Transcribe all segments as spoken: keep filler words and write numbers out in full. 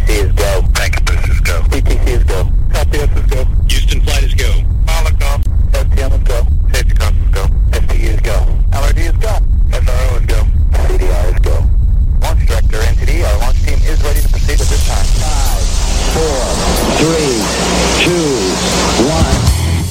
C is go. Packetbus is go. C T C is go. Copy, S is go. Houston flight is go. Pilot go. S T M is go. Safety comms is go. S T U is go. L R D is go. S R O is go. C D R is go. Launch director, N T D, our launch team is ready to proceed at this time. Five, four, three, two, one.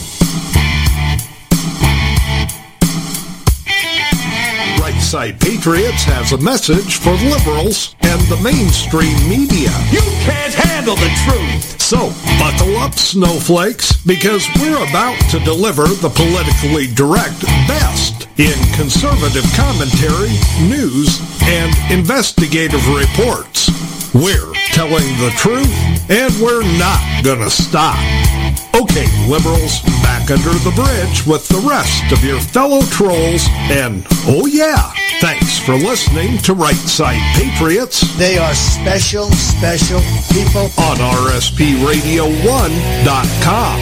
Right Side Patriots has a message for liberals and the mainstream media. You can't handle the truth. So, buckle up, snowflakes, because we're about to deliver the politically direct best in conservative commentary, news, and investigative reports. We're telling the truth, and we're not gonna stop. Okay, liberals, back under the bridge with the rest of your fellow trolls, and oh yeah, thanks for listening to Right Side Patriots. They are special, special people. On R S P radio one dot com.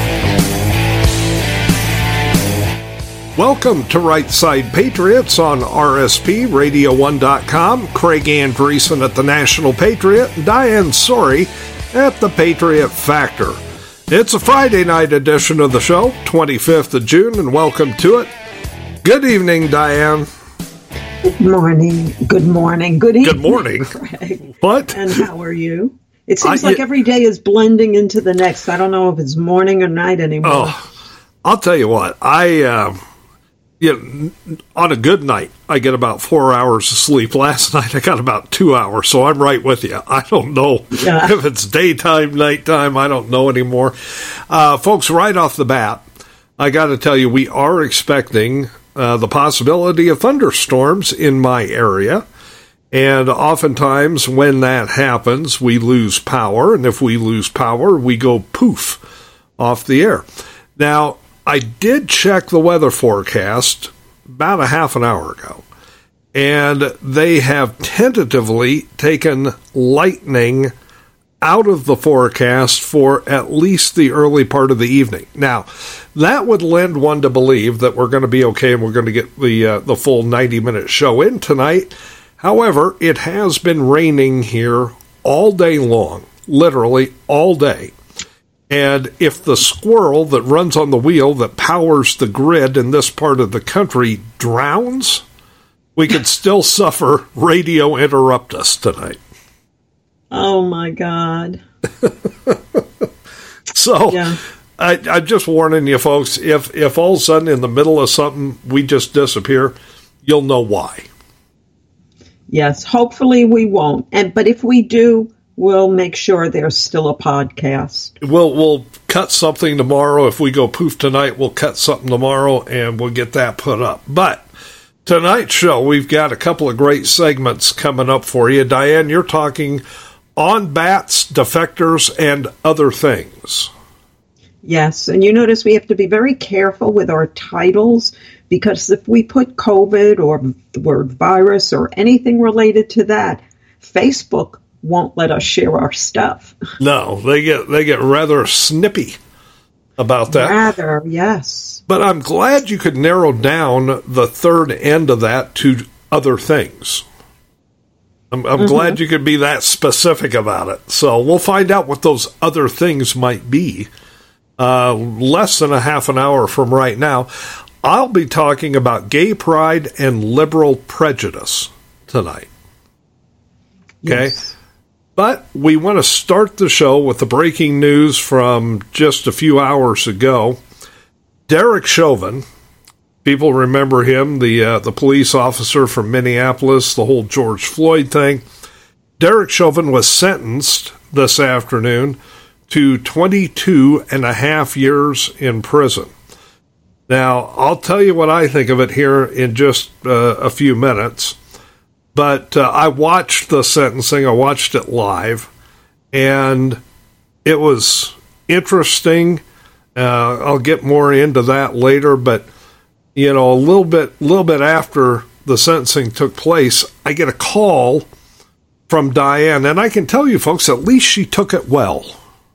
Welcome to Right Side Patriots on R S P radio one dot com. Craig Andreessen at the National Patriot, Diane Sori at the Patriot Factor. It's a Friday night edition of the show, twenty-fifth of June, and welcome to it. Good evening, Diane. Good morning. Good morning. Good evening. Good morning. Craig. What? And how are you? It seems I, like every day is blending into the next. I don't know if it's morning or night anymore. Oh, I'll tell you what. I, uh, you know, on a good night, I get about four hours of sleep. Last night, I got about two hours, so I'm right with you. I don't know Yeah. if it's daytime, nighttime. I don't know anymore. Uh, folks, right off the bat, I got to tell you, we are expecting uh, the possibility of thunderstorms in my area. And oftentimes when that happens, we lose power. And if we lose power, we go poof off the air. Now, I did check the weather forecast about a half an hour ago, and they have tentatively taken lightning out of the forecast for at least the early part of the evening. Now, that would lend one to believe that we're going to be okay and we're going to get the uh, the full ninety-minute show in tonight. However, it has been raining here all day long, literally all day. And if the squirrel that runs on the wheel that powers the grid in this part of the country drowns, we could still suffer radio interruptus tonight. Oh, my God. So, Yeah. I, I'm just warning you folks, if, if all of a sudden in the middle of something we just disappear, you'll know why. Yes, hopefully we won't. And But if we do, we'll make sure there's still a podcast. We'll we'll cut something tomorrow. If we go poof tonight, we'll cut something tomorrow, and we'll get that put up. But tonight's show, we've got a couple of great segments coming up for you. Diane, you're talking on bats, defectors, and other things. Yes, and you notice we have to be very careful with our titles, because if we put COVID or the word virus or anything related to that, Facebook won't let us share our stuff. No, they get they get rather snippy about that. Rather, yes. But I'm glad you could narrow down the third end of that to other things. I'm, I'm mm-hmm. glad you could be that specific about it. So we'll find out what those other things might be uh, less than a half an hour from right now. I'll be talking about gay pride and liberal prejudice tonight. Okay? Yes. But we want to start the show with the breaking news from just a few hours ago. Derek Chauvin, people remember him, the uh, the police officer from Minneapolis, the whole George Floyd thing. Derek Chauvin was sentenced this afternoon to twenty-two and a half years in prison. Now, I'll tell you what I think of it here in just uh, a few minutes. But uh, I watched the sentencing, I watched it live, and it was interesting. Uh, I'll get more into that later, but, you know, a little bit, little bit after the sentencing took place, I get a call from Diane, and I can tell you folks, at least she took it well.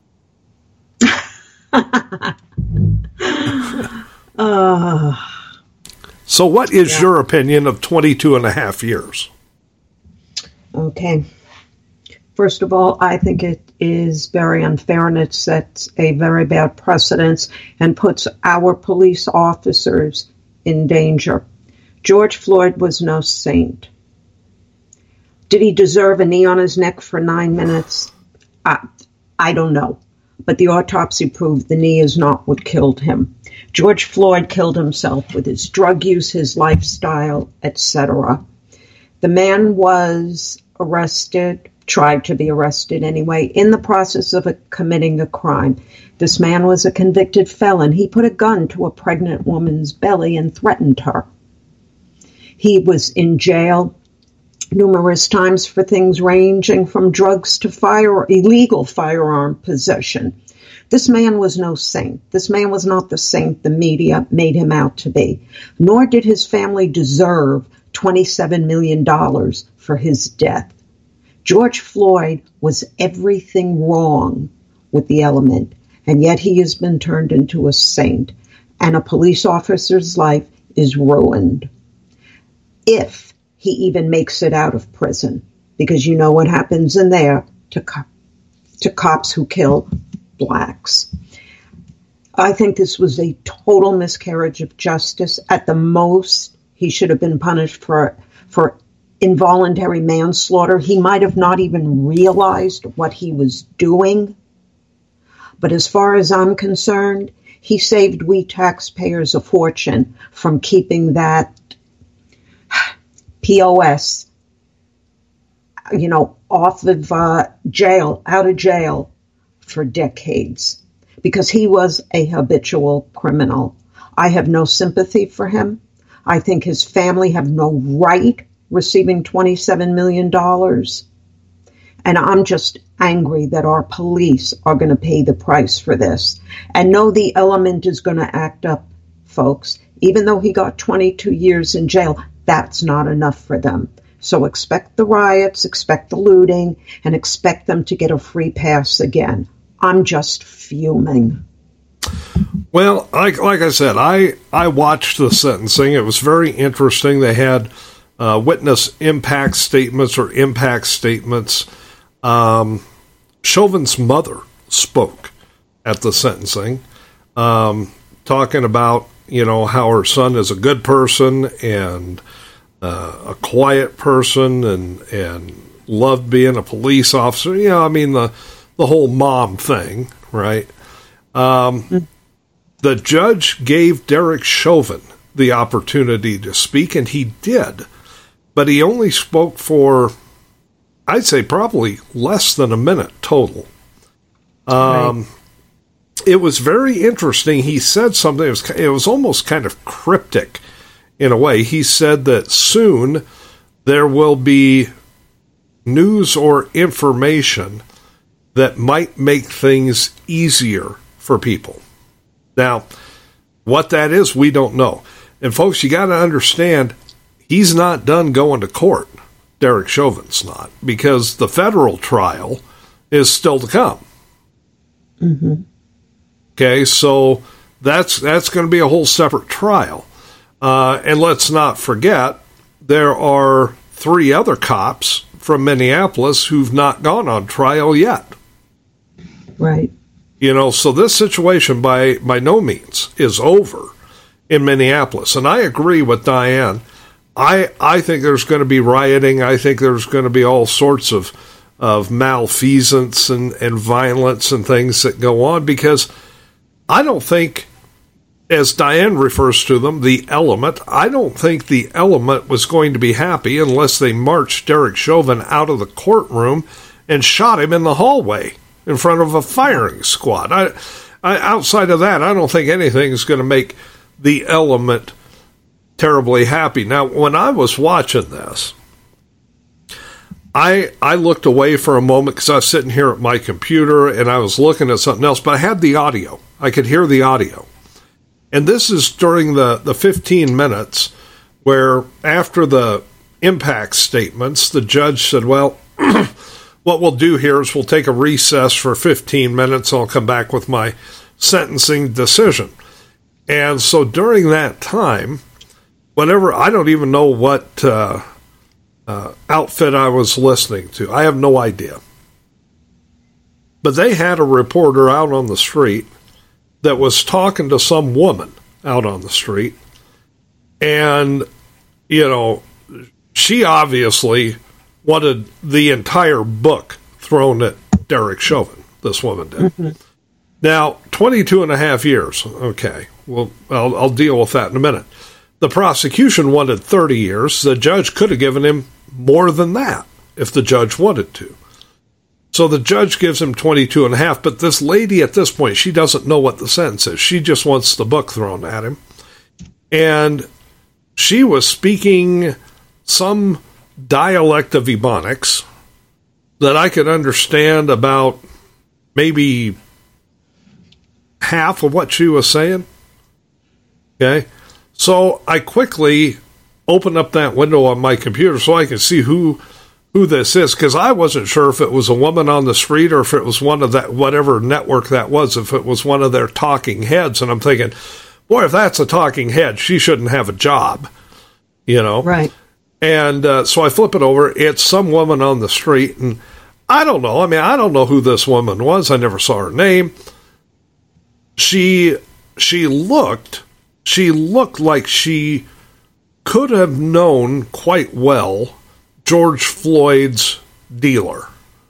uh, so what is yeah. your opinion of twenty-two and a half years? Okay. First of all, I think it is very unfair and it sets a very bad precedence and puts our police officers in danger. George Floyd was no saint. Did he deserve a knee on his neck for nine minutes? I, I don't know. But the autopsy proved the knee is not what killed him. George Floyd killed himself with his drug use, his lifestyle, et cetera. The man was arrested, tried to be arrested anyway, in the process of a, committing a crime. This man was a convicted felon. He put a gun to a pregnant woman's belly and threatened her. He was in jail numerous times for things ranging from drugs to fire, illegal firearm possession. This man was no saint. This man was not the saint the media made him out to be, nor did his family deserve twenty-seven million dollars for his death. George Floyd was everything wrong with the element, and yet he has been turned into a saint, and a police officer's life is ruined. If he even makes it out of prison, because you know what happens in there to, co- to cops who kill blacks. I think this was a total miscarriage of justice. At the most, he should have been punished for, for involuntary manslaughter. He might have not even realized what he was doing. But as far as I'm concerned, he saved we taxpayers a fortune from keeping that P O S, you know, off of uh, jail, out of jail for decades, because he was a habitual criminal. I have no sympathy for him. I think his family have no right receiving twenty-seven million dollars. And I'm just angry that our police are going to pay the price for this. And no, the element is going to act up, folks. Even though he got twenty-two years in jail, that's not enough for them. So expect the riots, expect the looting, and expect them to get a free pass again. I'm just fuming. Well, like, like I said, I, I watched the sentencing. It was very interesting. They had uh, witness impact statements or impact statements. Um, Chauvin's mother spoke at the sentencing, um, talking about, you know, how her son is a good person and uh, a quiet person and and loved being a police officer. You know, I mean, the, the whole mom thing, right? Um, mm. The judge gave Derek Chauvin the opportunity to speak, and he did. But he only spoke for, I'd say, probably less than a minute total. Um, right. It was very interesting. He said something, it was, it was almost kind of cryptic in a way. He said that soon there will be news or information that might make things easier for people. Now, what that is, we don't know. And folks, you got to understand, he's not done going to court. Derek Chauvin's not, because the federal trial is still to come. Mm-hmm. Okay, so that's that's going to be a whole separate trial. Uh, and let's not forget, there are three other cops from Minneapolis who've not gone on trial yet. Right. You know, so this situation by, by no means is over in Minneapolis. And I agree with Diane. I I think there's going to be rioting. I think there's going to be all sorts of, of malfeasance and, and violence and things that go on, because I don't think, as Diane refers to them, the element, I don't think the element was going to be happy unless they marched Derek Chauvin out of the courtroom and shot him in the hallway in front of a firing squad. I, I, outside of that, I don't think anything is going to make the element terribly happy. Now, when I was watching this, I I looked away for a moment because I was sitting here at my computer and I was looking at something else, but I had the audio. I could hear the audio. And this is during the, the fifteen minutes where, after the impact statements, the judge said, well, what we'll do here is we'll take a recess for fifteen minutes. I'll come back with my sentencing decision. And so during that time, whatever, I don't even know what uh, uh, outfit I was listening to. I have no idea. but they had a reporter out on the street that was talking to some woman out on the street. And, you know, she obviously wanted the entire book thrown at Derek Chauvin, this woman did. Mm-hmm. Now, twenty-two and a half years. Okay, well, I'll, I'll deal with that in a minute. The prosecution wanted thirty years. The judge could have given him more than that if the judge wanted to. So the judge gives him twenty-two and a half, but this lady at this point, she doesn't know what the sentence is. She just wants the book thrown at him. And she was speaking some dialect of Ebonics that I could understand about maybe half of what she was saying. Okay. So I quickly opened up that window on my computer so I could see who who this is, because I wasn't sure if it was a woman on the street or if it was one of that, whatever network that was, if it was one of their talking heads. And I'm thinking, boy, if that's a talking head, she shouldn't have a job, you know? Right. And uh, so I flip it over. It's some woman on the street, and I don't know. I mean, I don't know who this woman was. I never saw her name. She, she looked, she looked like she could have known quite well George Floyd's dealer.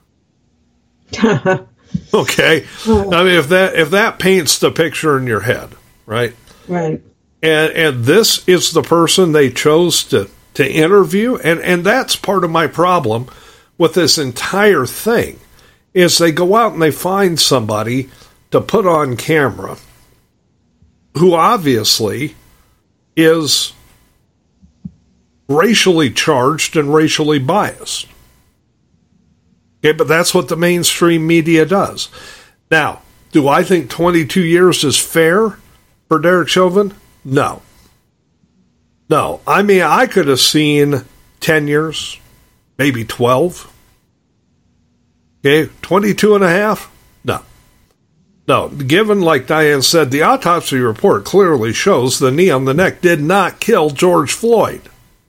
Okay. I mean, if that if that paints the picture in your head, right? Right. And and this is the person they chose to, to interview, and, and that's part of my problem with this entire thing, is they go out and they find somebody to put on camera who obviously is racially charged and racially biased. Okay, but that's what the mainstream media does. Now, do I think twenty-two years is fair for Derek Chauvin? No. No. I mean, I could have seen ten years, maybe twelve. Okay, twenty-two and a half? No. No, given, like Diane said, the autopsy report clearly shows the knee on the neck did not kill George Floyd.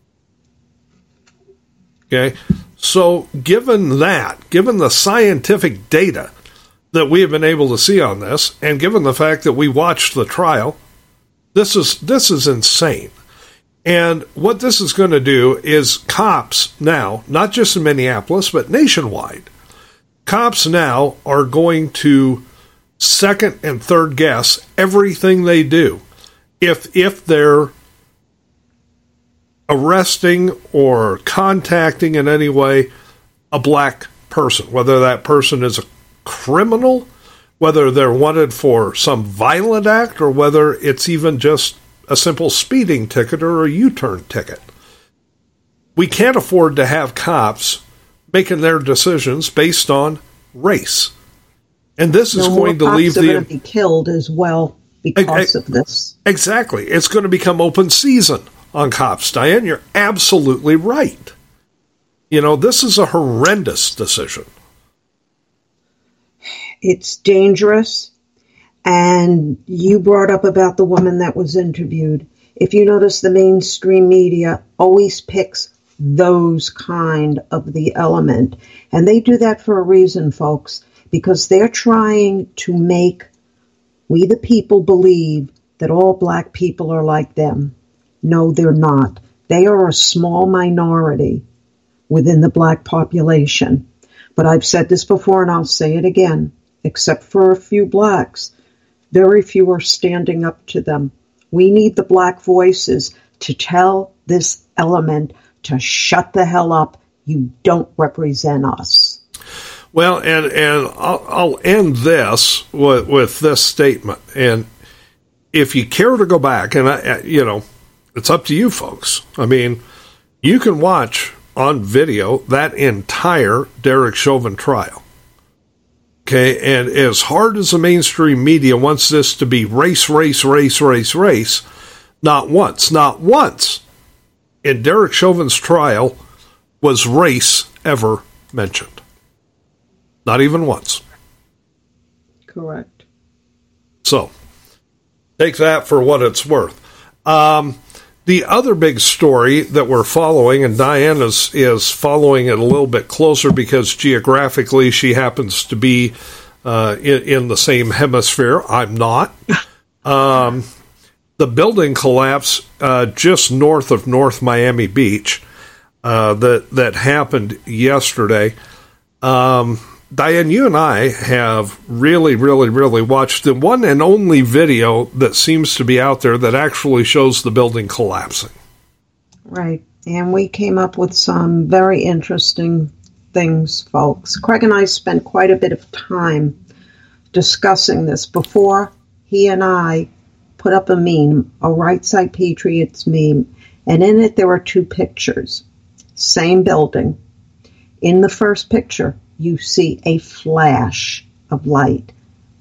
Okay, so given that, given the scientific data that we have been able to see on this, and given the fact that we watched the trial, this is this is insane. And what this is going to do is cops now, not just in Minneapolis, but nationwide, cops now are going to second and third guess everything they do. If if they're arresting or contacting in any way a black person, whether that person is a criminal, whether they're wanted for some violent act, or whether it's even just a simple speeding ticket or a U-turn ticket. We can't afford to have cops making their decisions based on race. And this is no going to leave the... More cops are going to be killed as well because I, I, of this. Exactly. It's going to become open season on cops. Diane, you're absolutely right. You know, this is a horrendous decision. It's dangerous. And you brought up about the woman that was interviewed. If you notice, the mainstream media always picks those kind of the element. And they do that for a reason, folks, because they're trying to make we the people believe that all black people are like them. No, they're not. They are a small minority within the black population. But I've said this before and I'll say it again. Except for a few blacks, very few are standing up to them. We need the black voices to tell this element to shut the hell up. You don't represent us. Well, and, and I'll, I'll end this with, with this statement. And if you care to go back, and I, you know, it's up to you folks. I mean, you can watch on video that entire Derek Chauvin trial. Okay, and as hard as the mainstream media wants this to be race, race, race, race, race, not once, not once in Derek Chauvin's trial was race ever mentioned. Not even once. Correct. So, take that for what it's worth. Um, the other big story that we're following, and Diane is, is following it a little bit closer because geographically she happens to be uh, in, in the same hemisphere. I'm not. Um, the building collapse uh, just north of North Miami Beach uh, that that happened yesterday. Um, Diane, you and I have really, really, really watched the one and only video that seems to be out there that actually shows the building collapsing. Right. And we came up with some very interesting things, folks. Craig and I spent quite a bit of time discussing this before he and I put up a meme, a Right Side Patriots meme, and in it there were two pictures. Same building. In the first picture, you see a flash of light.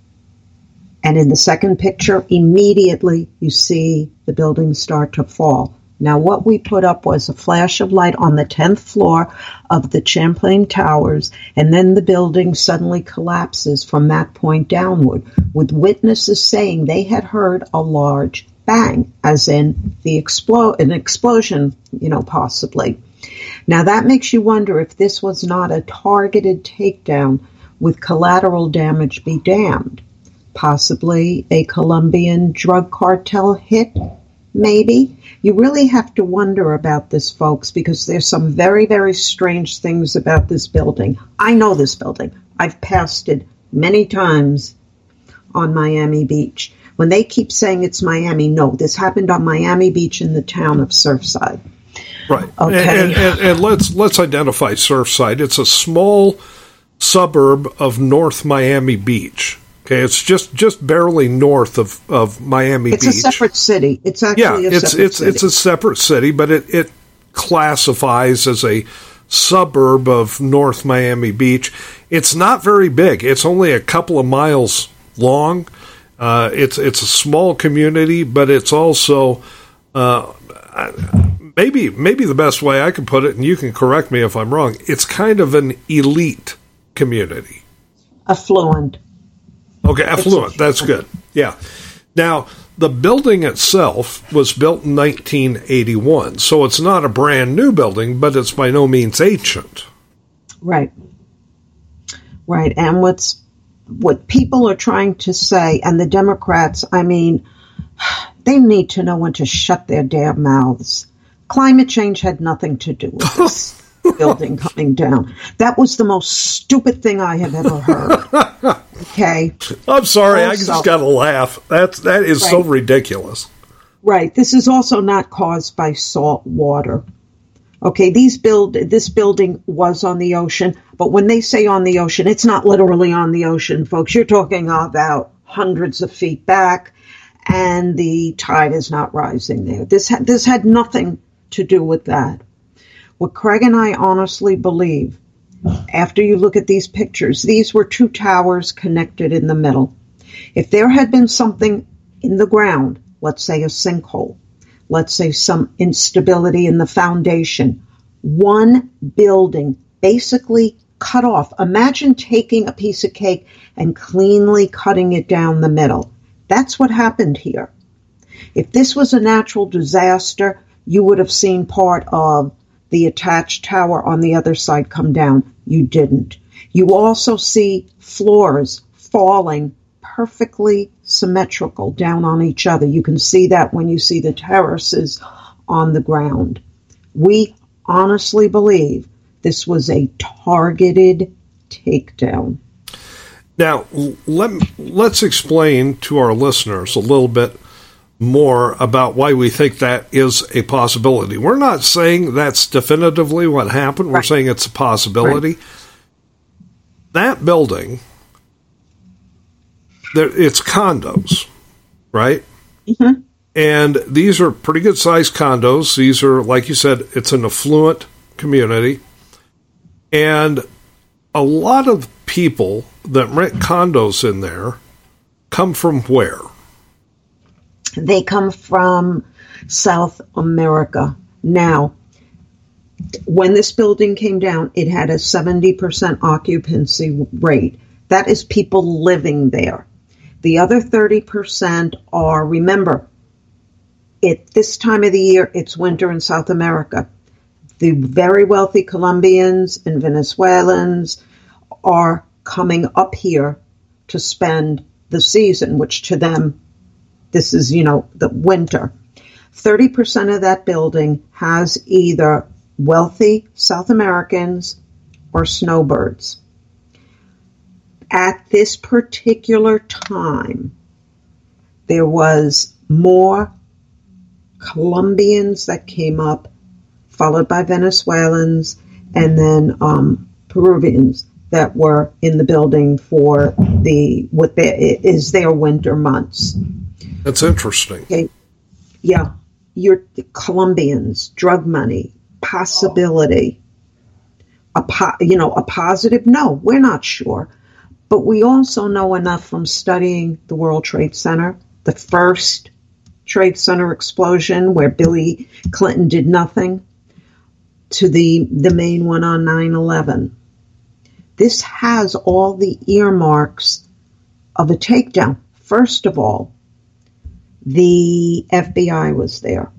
And in the second picture, immediately you see the building start to fall. Now, what we put up was a flash of light on the tenth floor of the Champlain Towers, and then the building suddenly collapses from that point downward, with witnesses saying they had heard a large bang, as in the explo- an explosion, you know, possibly. Now, that makes you wonder if this was not a targeted takedown with collateral damage be damned. Possibly a Colombian drug cartel hit, maybe. You really have to wonder about this, folks, because there's some very, very strange things about this building. I know this building. I've passed it many times on Miami Beach. When they keep saying it's Miami, no, this happened on Miami Beach in the town of Surfside. Right. Okay. And, and, and let's let's identify Surfside. It's a small suburb of North Miami Beach. Okay, it's just, just barely north of, of Miami it's Beach. It's a separate city. It's actually yeah, a it's separate it's city. it's a separate city, but it, it classifies as a suburb of North Miami Beach. It's not very big. It's only a couple of miles long. Uh, it's it's a small community, but it's also uh, maybe maybe the best way I can put it, and you can correct me if I'm wrong. It's kind of an elite community. Affluent. Okay, affluent. That's good. Yeah. Now, the building itself was built in nineteen eighty-one, so it's not a brand new building, but it's by no means ancient. Right. Right. And what's what people are trying to say, and the Democrats, I mean, they need to know when to shut their damn mouths. Climate change had nothing to do with this building coming down. That was the most stupid thing I have ever heard. Okay. I'm sorry, also, I just got to laugh. That's that is right. So ridiculous. Right. This is also not caused by salt water. Okay, these build this building was on the ocean, but when they say on the ocean, it's not literally on the ocean, folks. You're talking about hundreds of feet back, and the tide is not rising there. This ha- this had nothing to do with that. What Craig and I honestly believe, after you look at these pictures, these were two towers connected in the middle. If there had been something in the ground, let's say a sinkhole, let's say some instability in the foundation, one building basically cut off. Imagine taking a piece of cake and cleanly cutting it down the middle. That's what happened here. If this was a natural disaster, you would have seen part of the attached tower on the other side come down. You didn't. You also see floors falling perfectly symmetrical down on each other. You can see that when you see the terraces on the ground. We honestly believe this was a targeted takedown. Now, let, let's explain to our listeners a little bit more about why we think that is a possibility. We're not saying that's definitively what happened. We're right. saying it's a possibility. Right. That building, it's condos, right? Mm-hmm. And these are pretty good sized condos. These are, like you said, it's an affluent community. And a lot of people that rent condos in there come from where? They come from South America. Now, when this building came down, it had a seventy percent occupancy rate. That is people living there. The other thirty percent are, remember, at this time of the year, it's winter in South America. The very wealthy Colombians and Venezuelans are coming up here to spend the season, which to them, this is, you know, the winter. thirty percent of that building has either wealthy South Americans or snowbirds. At this particular time, there was more Colombians that came up, followed by Venezuelans, and then um, Peruvians that were in the building for the what their, is their winter months. That's interesting. Okay. Yeah, you're Colombians, drug money, possibility, a po- you know, a positive. No, we're not sure, but we also know enough from studying the World Trade Center, the first Trade Center explosion where Billy Clinton did nothing, to the the main one on nine eleven. This has all the earmarks of a takedown. First of all, the F B I was there.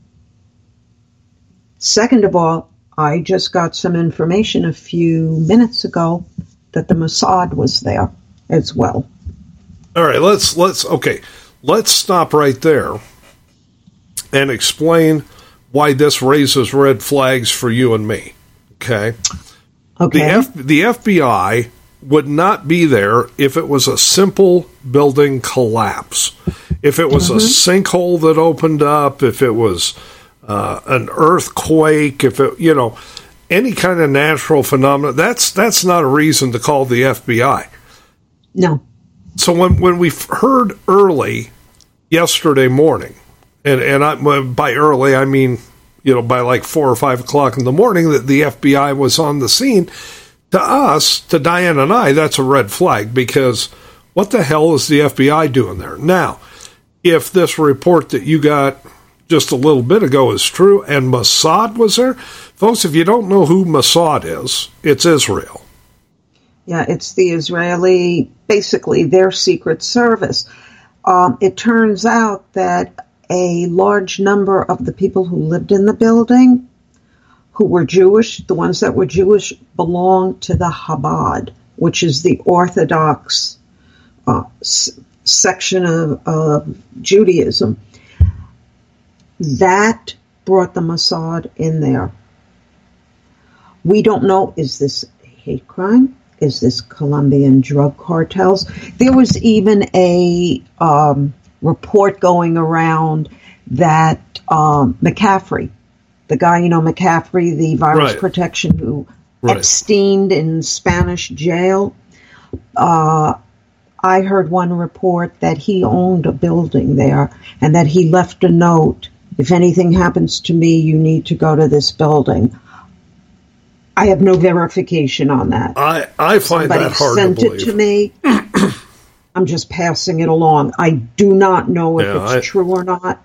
Second of all, I just got some information a few minutes ago that the Mossad was there as well. All right, let's let's okay. Let's stop right there and explain why this raises red flags for you and me. Okay? Okay. The F, the F B I would not be there if it was a simple building collapse. If it was mm-hmm. a sinkhole that opened up, if it was uh, an earthquake, if it, you know, any kind of natural phenomenon, that's that's not a reason to call the F B I. No. So when when we heard early yesterday morning, and and I, by early I mean, you know, by like four or five o'clock in the morning, that the F B I was on the scene, to us, to Diane and I, that's a red flag, because what the hell is the F B I doing there? Now, if this report that you got just a little bit ago is true, and Mossad was there, folks, if you don't know who Mossad is, it's Israel. Yeah, it's the Israeli, basically their secret service. Um, it turns out that a large number of the people who lived in the building, who were Jewish, the ones that were Jewish, belonged to the Chabad, which is the Orthodox uh, s- section of, of Judaism. That brought the Mossad in there. We don't know, is this a hate crime? Is this Colombian drug cartels? There was even a um, report going around that um, McCaffrey, the guy, you know, McCaffrey, the virus right. protection who right. Epsteined in Spanish jail. Uh, I heard one report that he owned a building there and that he left a note, if anything happens to me, you need to go to this building. I have no verification on that. I, I find Somebody that hard sent to believe. it to me. I'm just passing it along. I do not know if yeah, it's I, true or not.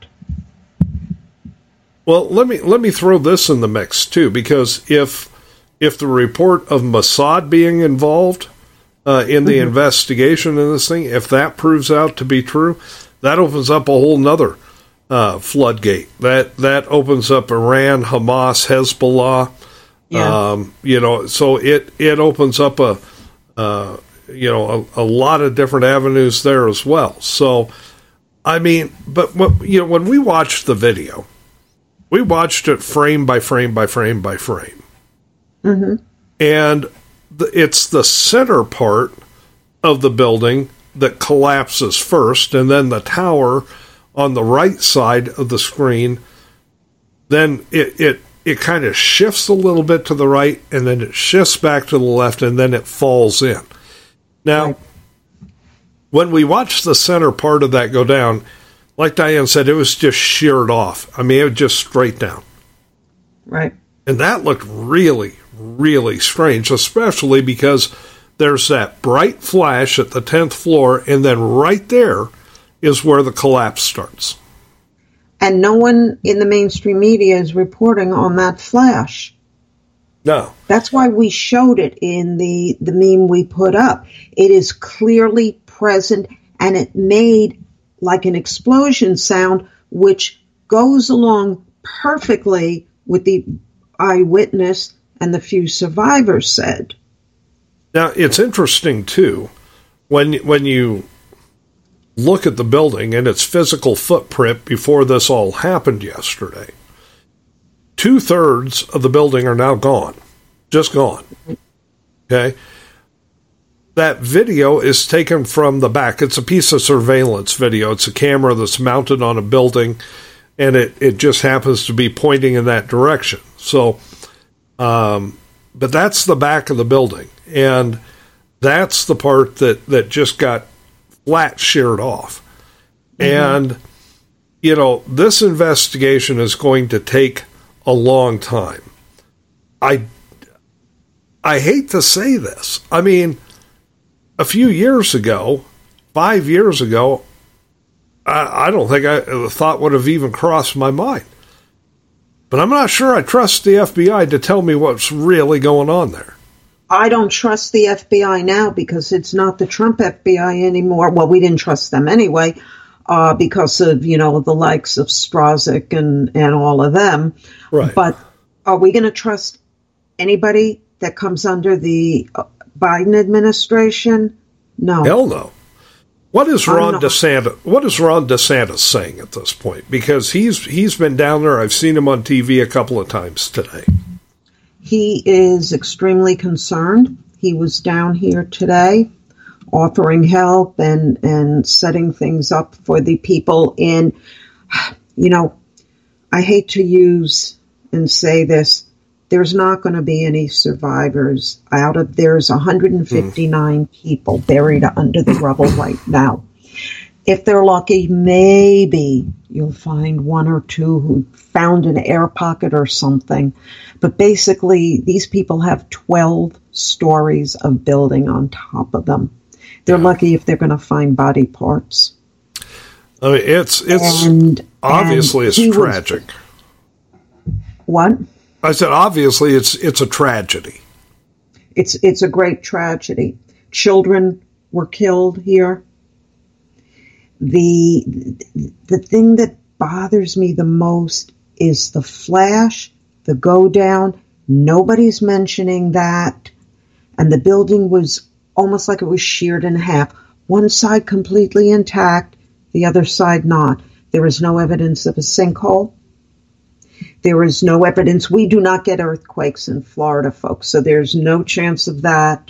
Well, let me let me throw this in the mix too, because if if the report of Mossad being involved uh, in the mm-hmm. investigation in this thing, if that proves out to be true, that opens up a whole nother uh, floodgate. That that opens up Iran, Hamas, Hezbollah. Yeah. Um, you know, so it, it opens up a, uh, you know, a, a lot of different avenues there as well. So, I mean, but, what, you know, when we watched the video, we watched it frame by frame by frame by frame. Mm-hmm. And the, it's the center part of the building that collapses first, and then the tower on the right side of the screen, then it, it, it kind of shifts a little bit to the right, and then it shifts back to the left, and then it falls in. Now, right. when we watched the center part of that go down, like Diane said, it was just sheared off. I mean, it was just straight down. Right. And that looked really, really strange, especially because there's that bright flash at the tenth floor, and then right there is where the collapse starts. And no one in the mainstream media is reporting on that flash. No. That's why we showed it in the, the meme we put up. It is clearly present, and it made like an explosion sound, which goes along perfectly with the eyewitness and the few survivors said. Now, it's interesting, too, when when you look at the building and its physical footprint before this all happened yesterday, two-thirds of the building are now gone. Just gone. Okay? That video is taken from the back. It's a piece of surveillance video. It's a camera that's mounted on a building, and it, it just happens to be pointing in that direction. So, um, but that's the back of the building, and that's the part that, that just got flat sheared off. Mm-hmm. And, you know, this investigation is going to take a long time. I, I hate to say this. I mean, a few years ago, five years ago, I, I don't think I, the thought would have even crossed my mind. But I'm not sure I trust the F B I to tell me what's really going on there. I don't trust the F B I now because it's not the Trump F B I anymore. Well, we didn't trust them anyway uh, because of, you know, the likes of Strazek and, and all of them. Right. But are we going to trust anybody that comes under the Biden administration? No. Hell no. What is Ron DeSantis? What is Ron DeSantis saying at this point? Because he's he's been down there. I've seen him on T V a couple of times today. He is extremely concerned. He was down here today offering help and, and setting things up for the people in, you know, I hate to use and say this, there's not going to be any survivors out of, there's one hundred fifty-nine mm. people buried under the rubble right now. If they're lucky, maybe you'll find one or two who found an air pocket or something. But basically, these people have twelve stories of building on top of them. They're lucky if they're going to find body parts. I mean, it's it's and, obviously and it's tragic. Was, what? I said, obviously, it's it's a tragedy. It's it's a great tragedy. Children were killed here. The the thing that bothers me the most is the flash, the go down. Nobody's mentioning that. And the building was almost like it was sheared in half. One side completely intact, the other side not. There is no evidence of a sinkhole. There is no evidence. We do not get earthquakes in Florida, folks, so there's no chance of that.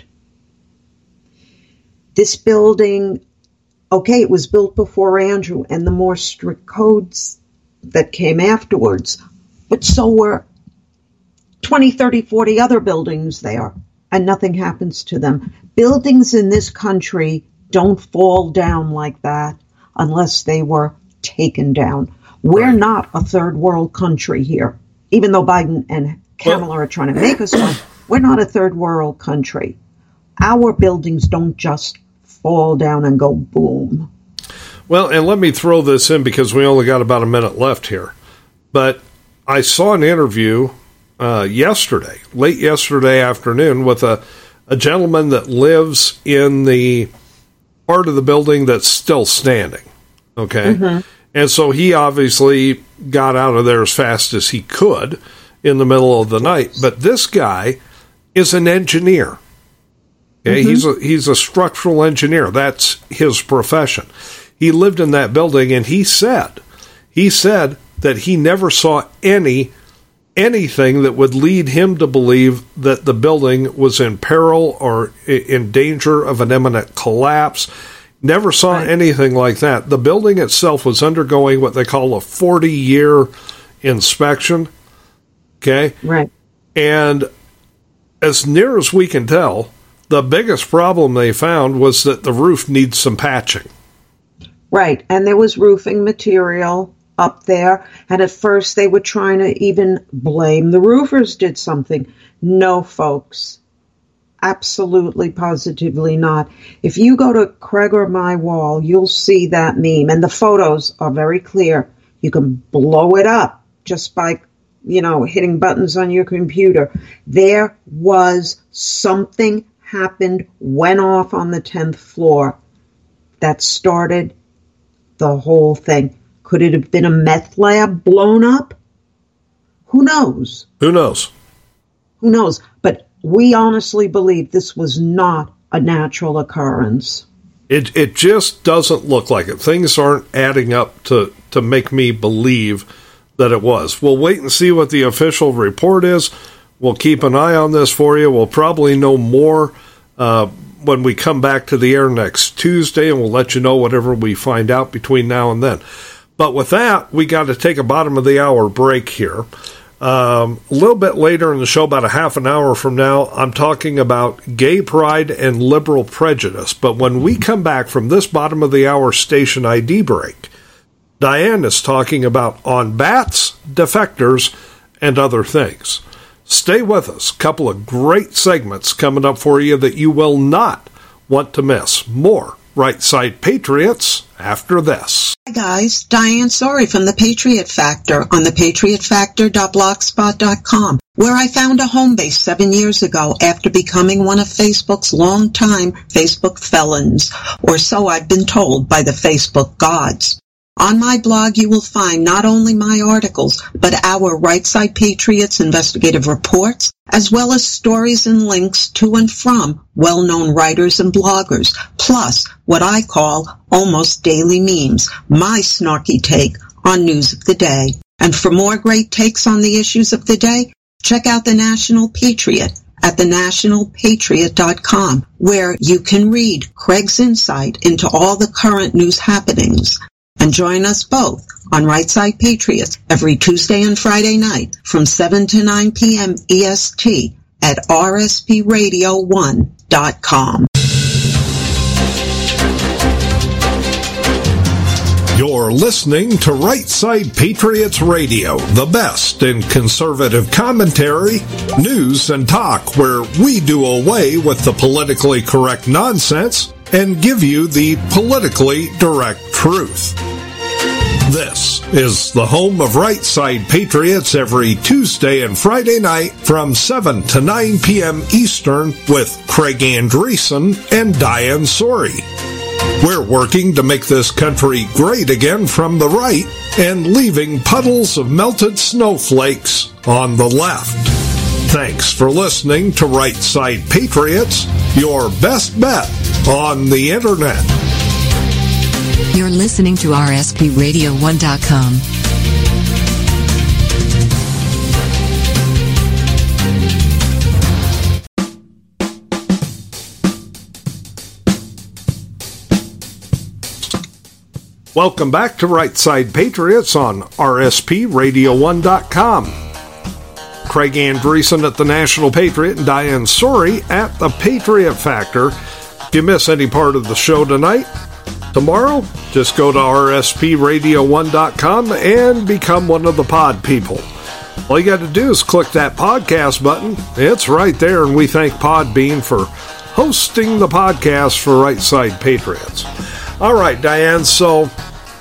This building, okay, it was built before Andrew and the more strict codes that came afterwards, but so were twenty, thirty, forty other buildings there, and nothing happens to them. Buildings in this country don't fall down like that unless they were taken down. We're not a third world country here, even though Biden and Kamala well, are trying to make us one. We're not a third world country. Our buildings don't just fall down and go boom. Well, and let me throw this in because we only got about a minute left here. But I saw an interview uh, yesterday, late yesterday afternoon, with a, a gentleman that lives in the part of the building that's still standing. Okay? Mm-hmm. And so he obviously got out of there as fast as he could in the middle of the night. But this guy is an engineer. Okay, mm-hmm. he's a he's a structural engineer. That's his profession. He lived in that building, and he said he said that he never saw any anything that would lead him to believe that the building was in peril or in danger of an imminent collapse. Never saw right. anything like that. The building itself was undergoing what they call a forty-year inspection. Okay? Right. And as near as we can tell, the biggest problem they found was that the roof needs some patching. Right. And there was roofing material up there. And at first they were trying to even blame the roofers did something. No, folks. Absolutely, positively not. If you go to Craig or my wall, you'll see that meme. And the photos are very clear. You can blow it up just by, you know, hitting buttons on your computer. There was something happened, went off on the tenth floor that started the whole thing. Could it have been a meth lab blown up? Who knows? Who knows? Who knows? But we honestly believe this was not a natural occurrence. It it just doesn't look like it. Things aren't adding up to, to make me believe that it was. We'll wait and see what the official report is. We'll keep an eye on this for you. We'll probably know more uh, when we come back to the air next Tuesday, and we'll let you know whatever we find out between now and then. But with that, we got to take a bottom of the hour break here. Um, a little bit later in the show, about a half an hour from now, I'm talking about gay pride and liberal prejudice. But when we come back from this bottom of the hour station I D break, Diane is talking about on bats, defectors, and other things. Stay with us. A couple of great segments coming up for you that you will not want to miss. More Right Side Patriots after this. Hi guys, Diane Sori from The Patriot Factor on the patriot factor dot blogspot dot com, where I found a home base seven years ago after becoming one of Facebook's longtime Facebook felons, or so I've been told by the Facebook gods. On my blog, you will find not only my articles, but our Right Side Patriots investigative reports, as well as stories and links to and from well-known writers and bloggers, plus what I call almost daily memes, my snarky take on news of the day. And for more great takes on the issues of the day, check out the National Patriot at the national patriot dot com, where you can read Craig's insight into all the current news happenings. And join us both on Right Side Patriots every Tuesday and Friday night from seven to nine p.m. E S T at r s p radio one dot com. You're listening to Right Side Patriots Radio, the best in conservative commentary, news, and talk, where we do away with the politically correct nonsense and give you the politically direct truth. This is the home of Right Side Patriots every Tuesday and Friday night from seven to nine p.m. Eastern with Craig Andreessen and Diane Sori. We're working to make this country great again from the right and leaving puddles of melted snowflakes on the left. Thanks for listening to Right Side Patriots, your best bet on the Internet. You're listening to r s p radio one dot com. Welcome back to Right Side Patriots on r s p radio one dot com. Craig Andreessen at the National Patriot and Diane Sori at the Patriot Factor. If you miss any part of the show tonight, tomorrow, just go to r s p radio one dot com and become one of the pod people. All you got to do is click that podcast button. It's right there, and we thank Podbean for hosting the podcast for Right Side Patriots. All right, Diane, so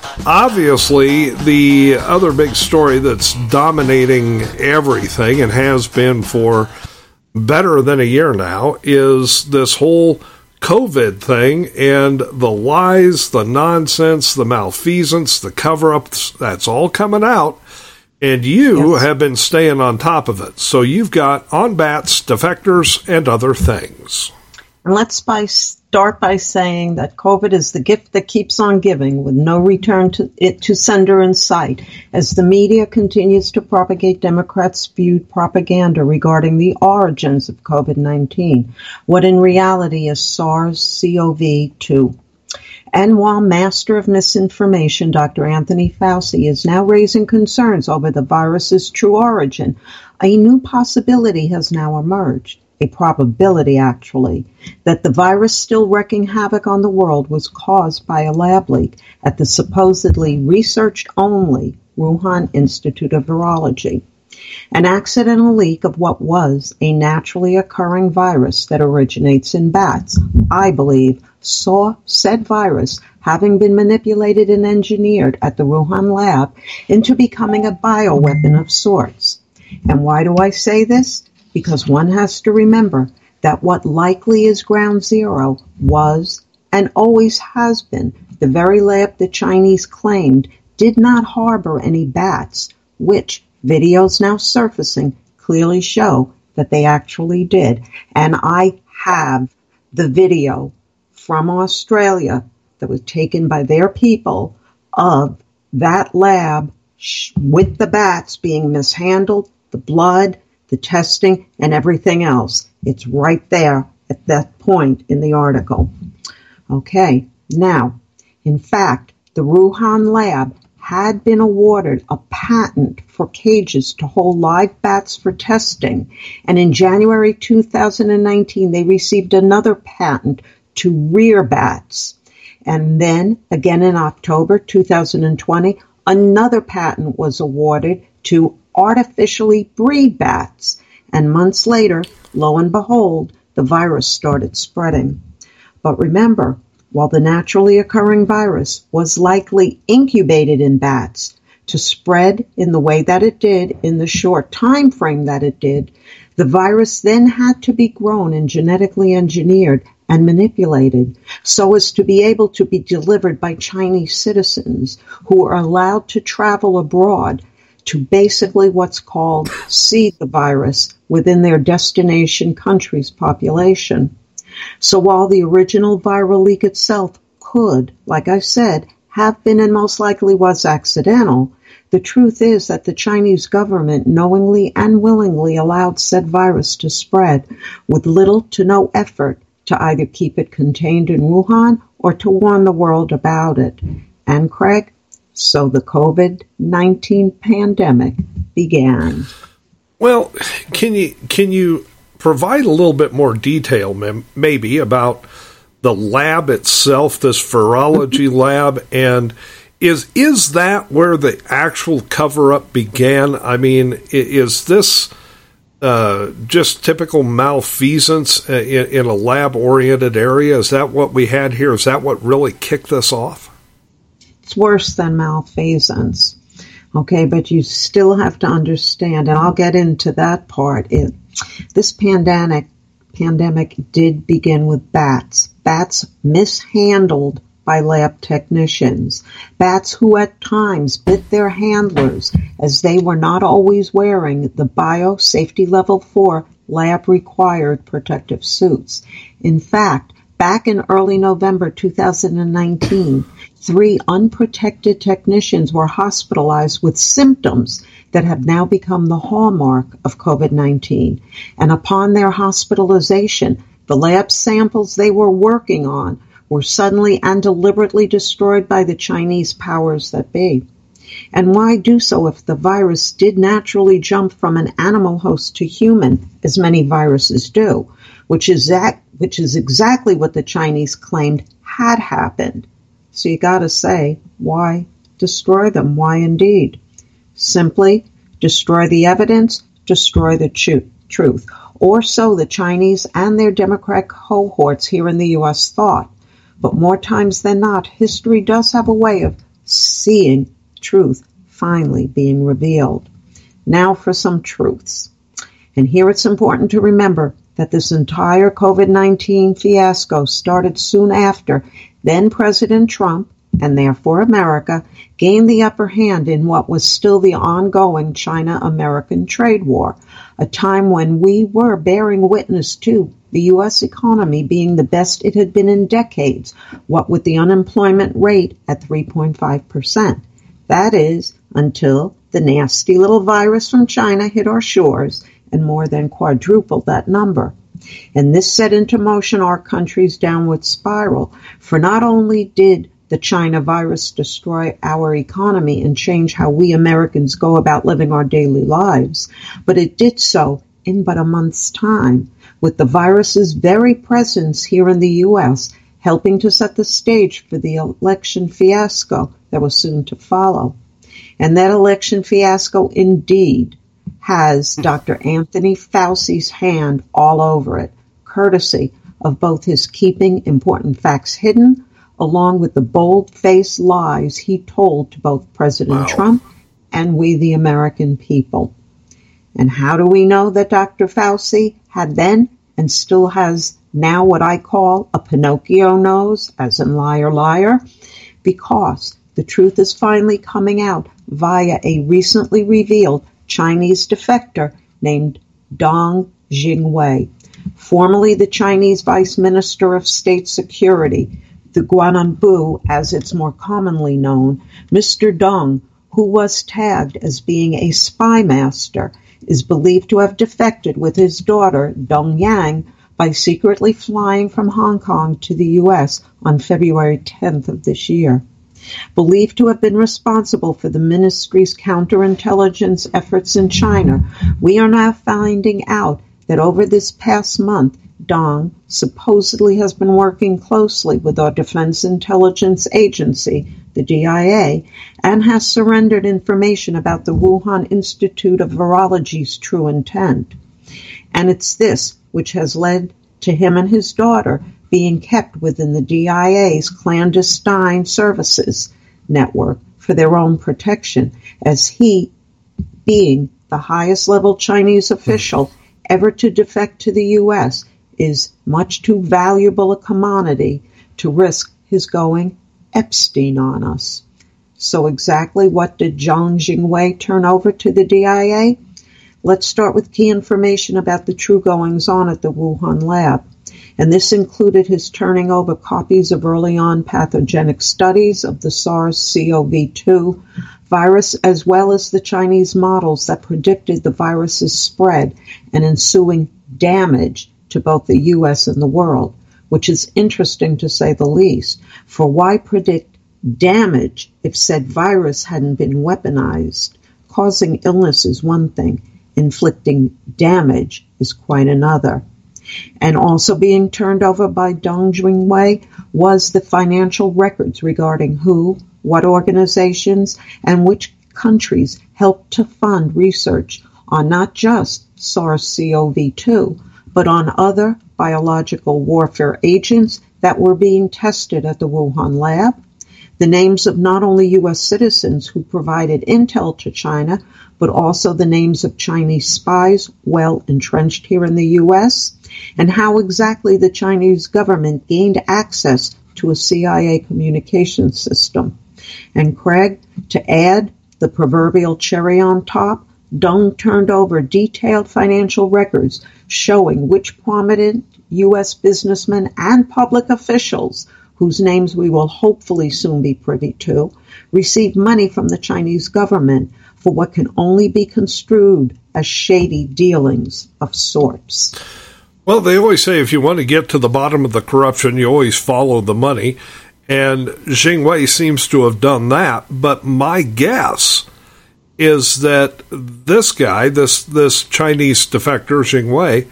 obviously the other big story that's dominating everything and has been for better than a year now is this whole COVID thing and the lies, the nonsense, the malfeasance, the cover-ups, that's all coming out. And you yes. have been staying on top of it. So you've got on bats, defectors, and other things. And let's by, start by saying that COVID is the gift that keeps on giving, with no return to it to sender in sight, as the media continues to propagate Democrat-spewed propaganda regarding the origins of COVID nineteen, what in reality is SARS-C o V two. And while master of misinformation, Doctor Anthony Fauci is now raising concerns over the virus's true origin, a new possibility has now emerged. A probability, actually, that the virus still wreaking havoc on the world was caused by a lab leak at the supposedly research-only Wuhan Institute of Virology. An accidental leak of what was a naturally occurring virus that originates in bats, I believe, saw said virus having been manipulated and engineered at the Wuhan lab into becoming a bioweapon of sorts. And why do I say this? Because one has to remember that what likely is ground zero was, and always has been, the very lab the Chinese claimed did not harbor any bats, which videos now surfacing clearly show that they actually did. And I have the video from Australia that was taken by their people of that lab with the bats being mishandled, the blood, the testing, and everything else. It's right there at that point in the article. Okay, now, in fact, the Wuhan lab had been awarded a patent for cages to hold live bats for testing, and in January two thousand nineteen they received another patent to rear bats. And then, again in October two thousand twenty, another patent was awarded to artificially breed bats. And months later, lo and behold, the virus started spreading. But remember, while the naturally occurring virus was likely incubated in bats to spread in the way that it did in the short time frame that it did, the virus then had to be grown and genetically engineered and manipulated so as to be able to be delivered by Chinese citizens who are allowed to travel abroad to basically what's called seed the virus within their destination country's population. So while the original viral leak itself could, like I said, have been and most likely was accidental, the truth is that the Chinese government knowingly and willingly allowed said virus to spread with little to no effort to either keep it contained in Wuhan or to warn the world about it. And Craig, so the COVID nineteen pandemic began. Well, can you can you provide a little bit more detail, maybe, about the lab itself, this virology lab, and is is that where the actual cover-up began? I mean, is this uh, just typical malfeasance in, in a lab-oriented area? Is that what we had here? Is that what really kicked this off? It's worse than malfeasance, okay? But you still have to understand, and I'll get into that part. It, this pandemic pandemic did begin with bats. Bats mishandled by lab technicians. Bats who at times bit their handlers as they were not always wearing the biosafety level four lab required protective suits. In fact, back in early November two thousand nineteen, three unprotected technicians were hospitalized with symptoms that have now become the hallmark of COVID nineteen. And upon their hospitalization, the lab samples they were working on were suddenly and deliberately destroyed by the Chinese powers that be. And why do so if the virus did naturally jump from an animal host to human, as many viruses do, which is that, which is exactly what the Chinese claimed had happened. So you got to say, why destroy them? Why indeed? Simply destroy the evidence, destroy the chu- truth. Or so the Chinese and their Democrat cohorts here in the U S thought. But more times than not, history does have a way of seeing truth finally being revealed. Now for some truths. And here it's important to remember that this entire COVID nineteen fiasco started soon after then President Trump, and therefore America, gained the upper hand in what was still the ongoing China-American trade war, a time when we were bearing witness to the U S economy being the best it had been in decades, what with the unemployment rate at three point five percent. That is, until the nasty little virus from China hit our shores and more than quadrupled that number. And this set into motion our country's downward spiral, for not only did the China virus destroy our economy and change how we Americans go about living our daily lives, but it did so in but a month's time, with the virus's very presence here in the U S helping to set the stage for the election fiasco that was soon to follow. And that election fiasco indeed has Doctor Anthony Fauci's hand all over it, courtesy of both his keeping important facts hidden, along with the bold-faced lies he told to both President wow. Trump and we the American people. And how do we know that Doctor Fauci had then and still has now what I call a Pinocchio nose, as in liar, liar? Because the truth is finally coming out via a recently revealed Chinese defector named Dong Jingwei. formerly the Chinese Vice Minister of State Security, the Guananbu as it's more commonly known, Mister Deng, who was tagged as being a spy master, is believed to have defected with his daughter, Dong Yang, by secretly flying from Hong Kong to the U S on February tenth of this year. Believed to have been responsible for the ministry's counterintelligence efforts in China, we are now finding out that over this past month, Dong supposedly has been working closely with our Defense Intelligence Agency, the D I A, and has surrendered information about the Wuhan Institute of Virology's true intent. And it's this which has led to him and his daughter being kept within the D I A's clandestine services network for their own protection, as he, being the highest level Chinese official ever to defect to the U S, is much too valuable a commodity to risk his going Epstein on us. So exactly what did Zhang Jingwei turn over to the D I A? Let's start with key information about the true goings-on at the Wuhan lab. And this included his turning over copies of early-on pathogenic studies of the SARS-C o V two virus, as well as the Chinese models that predicted the virus's spread and ensuing damage to both the U S and the world, which is interesting to say the least. For why predict damage if said virus hadn't been weaponized? Causing illness is one thing. Inflicting damage is quite another. And also being turned over by Deng Jingwei was the financial records regarding who, what organizations, and which countries helped to fund research on not just SARS-C o V two, but on other biological warfare agents that were being tested at the Wuhan lab. The names of not only U S citizens who provided intel to China, but also the names of Chinese spies well entrenched here in the U S, and how exactly the Chinese government gained access to a C I A communication system. And Craig, to add the proverbial cherry on top, Deng turned over detailed financial records showing which prominent U S businessmen and public officials, whose names we will hopefully soon be privy to, received money from the Chinese government for what can only be construed as shady dealings of sorts. Well, they always say if you want to get to the bottom of the corruption, you always follow the money. And Jingwei seems to have done that. But my guess is that this guy, this this Chinese defector, Jingwei,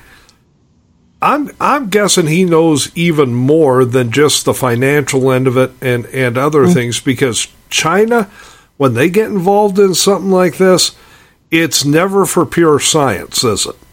I'm I'm guessing he knows even more than just the financial end of it and, and other mm-hmm. things, because China, when they get involved in something like this, it's never for pure science, is it?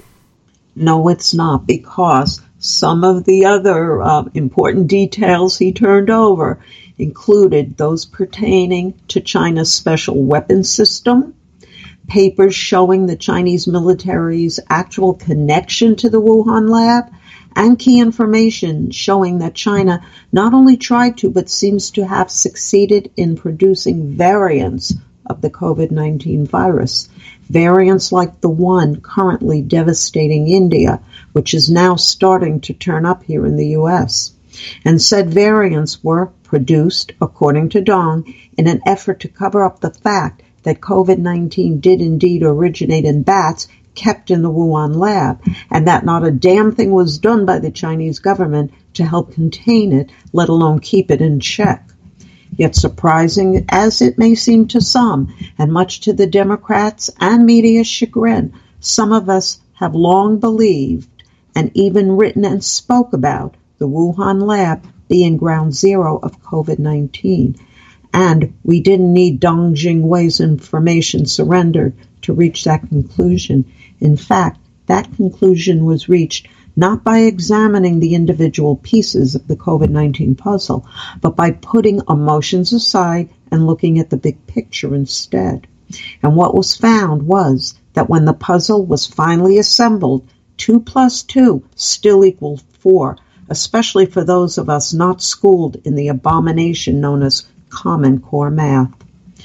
No, it's not, because some of the other uh, important details he turned over included those pertaining to China's special weapons system, papers showing the Chinese military's actual connection to the Wuhan lab, and key information showing that China not only tried to, but seems to have succeeded in producing variants of the COVID nineteen virus. Variants like the one currently devastating India, which is now starting to turn up here in the U S. And said variants were produced, according to Deng, in an effort to cover up the fact that COVID nineteen did indeed originate in bats kept in the Wuhan lab, and that not a damn thing was done by the Chinese government to help contain it, let alone keep it in check. Yet surprising as it may seem to some, and much to the Democrats and media's chagrin, some of us have long believed and even written and spoke about the Wuhan lab being ground zero of COVID nineteen. And we didn't need Deng Jingwei's information surrendered to reach that conclusion. In fact, that conclusion was reached not by examining the individual pieces of the COVID nineteen puzzle, but by putting emotions aside and looking at the big picture instead. And what was found was that when the puzzle was finally assembled, two plus two still equaled four, especially for those of us not schooled in the abomination known as Common Core math.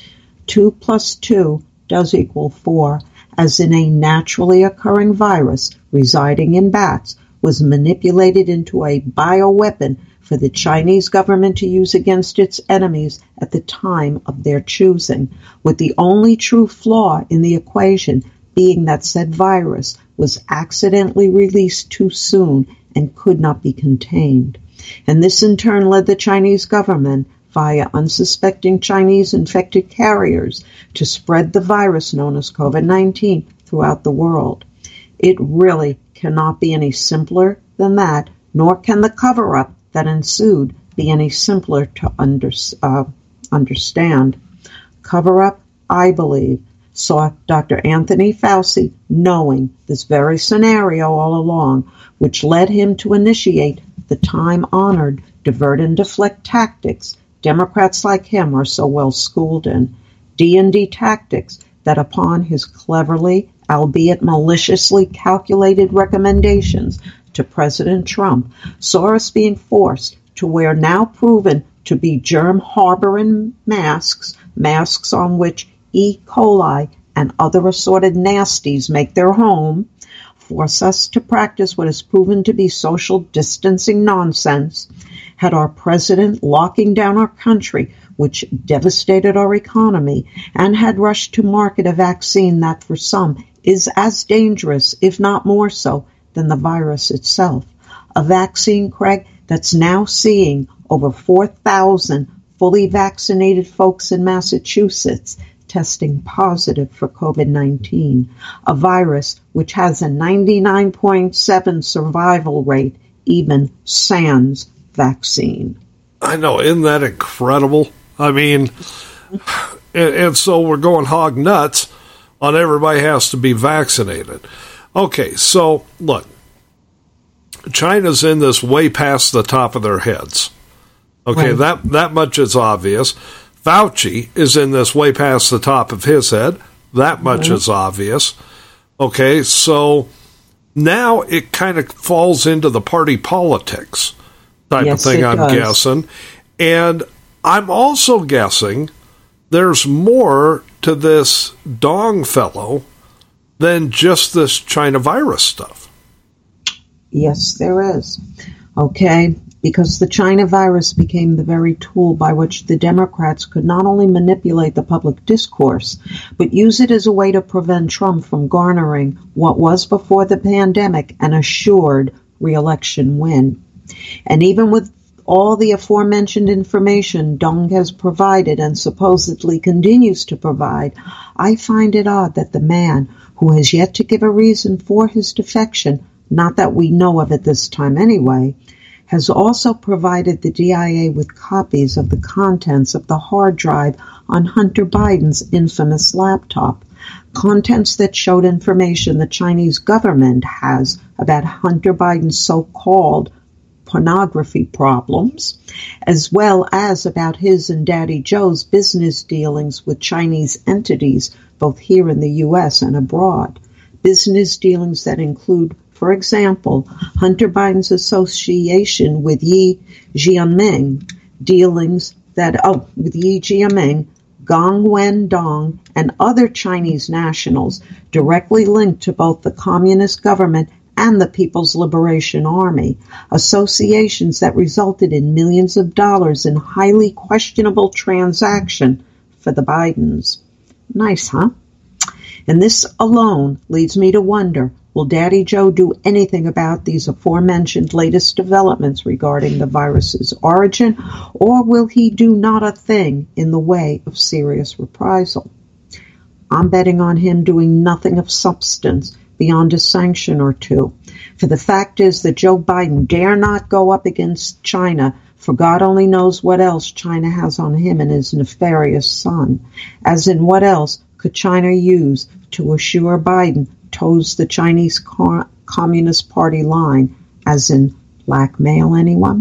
Two plus two does equal four, as in a naturally occurring virus residing in bats was manipulated into a bioweapon for the Chinese government to use against its enemies at the time of their choosing, with the only true flaw in the equation being that said virus was accidentally released too soon and could not be contained. And this in turn led the Chinese government, via unsuspecting Chinese infected carriers, to spread the virus known as COVID nineteen throughout the world. It really cannot be any simpler than that, nor can the cover-up that ensued be any simpler to under, uh, understand. Cover-up, I believe, saw Doctor Anthony Fauci knowing this very scenario all along, which led him to initiate the time-honored divert and deflect tactics Democrats like him are so well schooled in, D and D tactics that upon his cleverly, albeit maliciously calculated recommendations to President Trump, saw us being forced to wear now proven to be germ-harboring masks, masks on which E. coli and other assorted nasties make their home, force us to practice what is proven to be social distancing nonsense, had our president locking down our country, which devastated our economy, and had rushed to market a vaccine that for some is as dangerous, if not more so, than the virus itself. A vaccine, Craig, that's now seeing over four thousand fully vaccinated folks in Massachusetts testing positive for COVID nineteen, a virus which has a ninety-nine point seven survival rate, even sans vaccine. I know, isn't that incredible? I mean, and, and so we're going hog nuts on everybody has to be vaccinated. Okay, so look, China's in this way past the top of their heads. Okay, right. that that much is obvious. Fauci is in this way past the top of his head. That much mm-hmm. is obvious. Okay, so now it kind of falls into the party politics type yes, of thing, I'm does. guessing. And I'm also guessing there's more to this Dong fellow than just this China virus stuff. Yes, there is. Okay, because the China virus became the very tool by which the Democrats could not only manipulate the public discourse, but use it as a way to prevent Trump from garnering what was before the pandemic an assured re-election win. And even with all the aforementioned information Dong has provided and supposedly continues to provide, I find it odd that the man who has yet to give a reason for his defection, not that we know of at this time anyway, has also provided the D I A with copies of the contents of the hard drive on Hunter Biden's infamous laptop, contents that showed information the Chinese government has about Hunter Biden's so-called pornography problems, as well as about his and Daddy Joe's business dealings with Chinese entities, both here in the U S and abroad. Business dealings that include, for example, Hunter Biden's association with Yi Jianming, dealings that, oh, with Yi Jianming, Gong Wendong, and other Chinese nationals directly linked to both the communist government and the People's Liberation Army, associations that resulted in millions of dollars in highly questionable transaction for the Bidens. Nice, huh? And this alone leads me to wonder, will Daddy Joe do anything about these aforementioned latest developments regarding the virus's origin, or will he do not a thing in the way of serious reprisal? I'm betting on him doing nothing of substance beyond a sanction or two. For the fact is that Joe Biden dare not go up against China, for God only knows what else China has on him and his nefarious son. As in, what else could China use to assure Biden toes the Chinese Co- Communist Party line, as in blackmail anyone?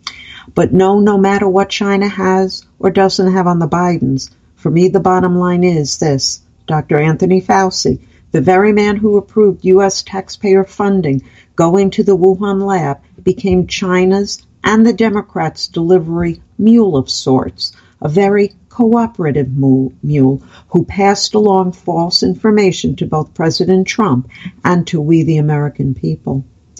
But no, no matter what China has or doesn't have on the Bidens, for me the bottom line is this: Doctor Anthony Fauci, the very man who approved U S taxpayer funding going to the Wuhan lab, became China's and the Democrats' delivery mule of sorts, a very cooperative mule who passed along false information to both President Trump and to we the American people.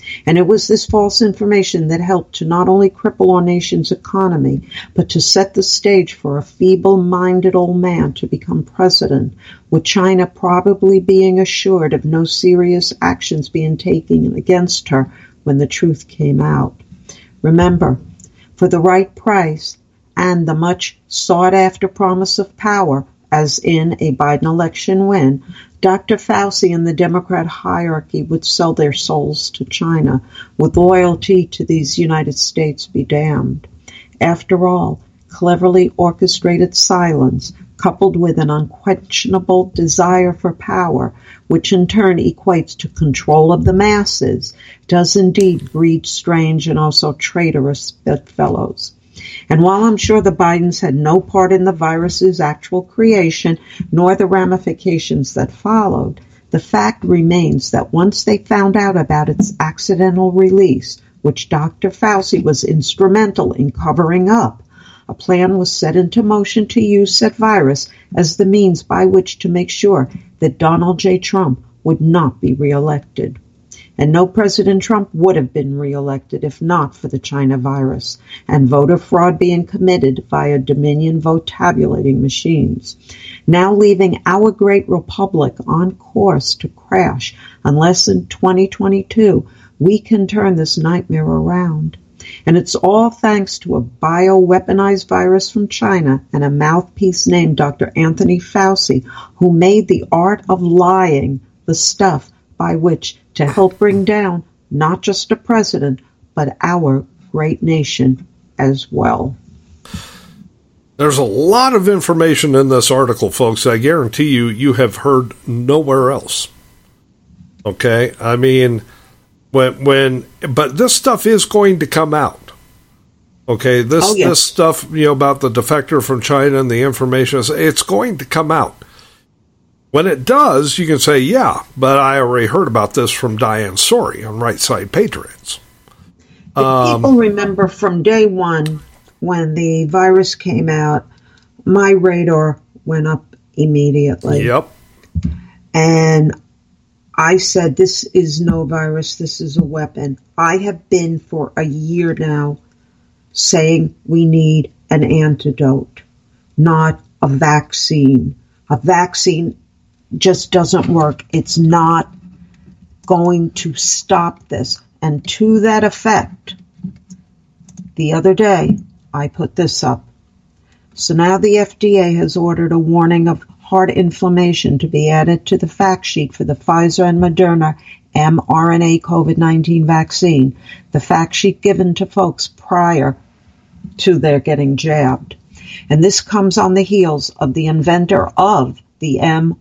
And it was this false information that helped to not only cripple our nation's economy, but to set the stage for a feeble-minded old man to become president, with China probably being assured of no serious actions being taken against her when the truth came out. Remember, for the right price and the much sought-after promise of power, as in a Biden election win, Doctor Fauci and the Democrat hierarchy would sell their souls to China, with loyalty to these United States be damned. After all, cleverly orchestrated silence, coupled with an unquestionable desire for power, which in turn equates to control of the masses, does indeed breed strange and also traitorous bedfellows. And while I'm sure the Bidens had no part in the virus's actual creation, nor the ramifications that followed, the fact remains that once they found out about its accidental release, which Doctor Fauci was instrumental in covering up, a plan was set into motion to use said virus as the means by which to make sure that Donald J. Trump would not be reelected. And no President Trump would have been reelected if not for the China virus and voter fraud being committed via Dominion vote tabulating machines, now leaving our great republic on course to crash unless in twenty twenty-two we can turn this nightmare around. And it's all thanks to a bioweaponized virus from China and a mouthpiece named Doctor Anthony Fauci, who made the art of lying the stuff by which to help bring down not just a president, but our great nation as well. There's a lot of information in this article, folks. I guarantee you, you have heard nowhere else. Okay? I mean, when, when, but this stuff is going to come out. Okay? This, oh, yes. this stuff, you know, about the defector from China and the information, it's going to come out. When it does, you can say, yeah, but I already heard about this from Diane Sori on Right Side Patriots. If Um, people remember from day one, when the virus came out, my radar went up immediately. Yep. And I said, this is no virus, this is a weapon. I have been for a year now saying we need an antidote, not a vaccine. A vaccine just doesn't work. It's not going to stop this. And to that effect, the other day, I put this up. So now the F D A has ordered a warning of heart inflammation to be added to the fact sheet for the Pfizer and Moderna mRNA COVID nineteen vaccine, the fact sheet given to folks prior to their getting jabbed. And this comes on the heels of the inventor of the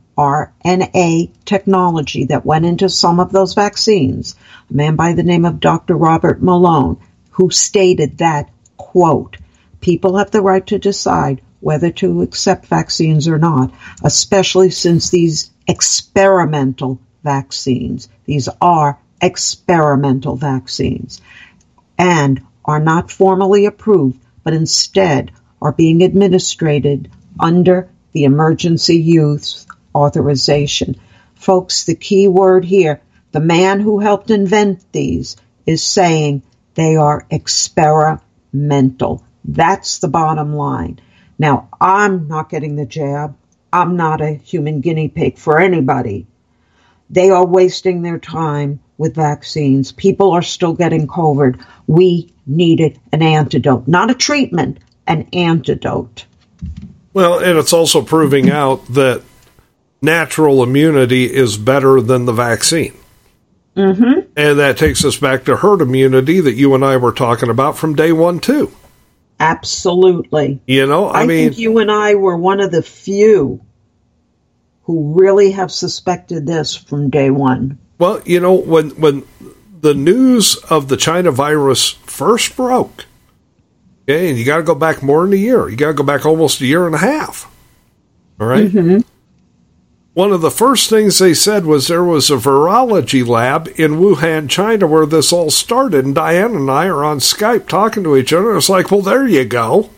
mRNA technology that went into some of those vaccines, a man by the name of Doctor Robert Malone, who stated that, quote, people have the right to decide whether to accept vaccines or not, especially since these experimental vaccines, these are experimental vaccines, and are not formally approved, but instead are being administered under the emergency use authorization. Folks, the key word here, the man who helped invent these is saying they are experimental. That's the bottom line. Now, I'm not getting the jab. I'm not a human guinea pig for anybody. They are wasting their time with vaccines. People are still getting COVID. We needed an antidote, not a treatment, an antidote. Well, and it's also proving out that natural immunity is better than the vaccine. Mm-hmm. And that takes us back to herd immunity that you and I were talking about from day one, too. Absolutely. You know, I, I mean, think you and I were one of the few who really have suspected this from day one. Well, you know, when when the news of the China virus first broke, okay, and you got to go back more than a year. You got to go back almost a year and a half. All right? Mm-hmm. One of the first things they said was there was a virology lab in Wuhan, China, where this all started. And Diane and I are on Skype talking to each other. It's like, well, there you go.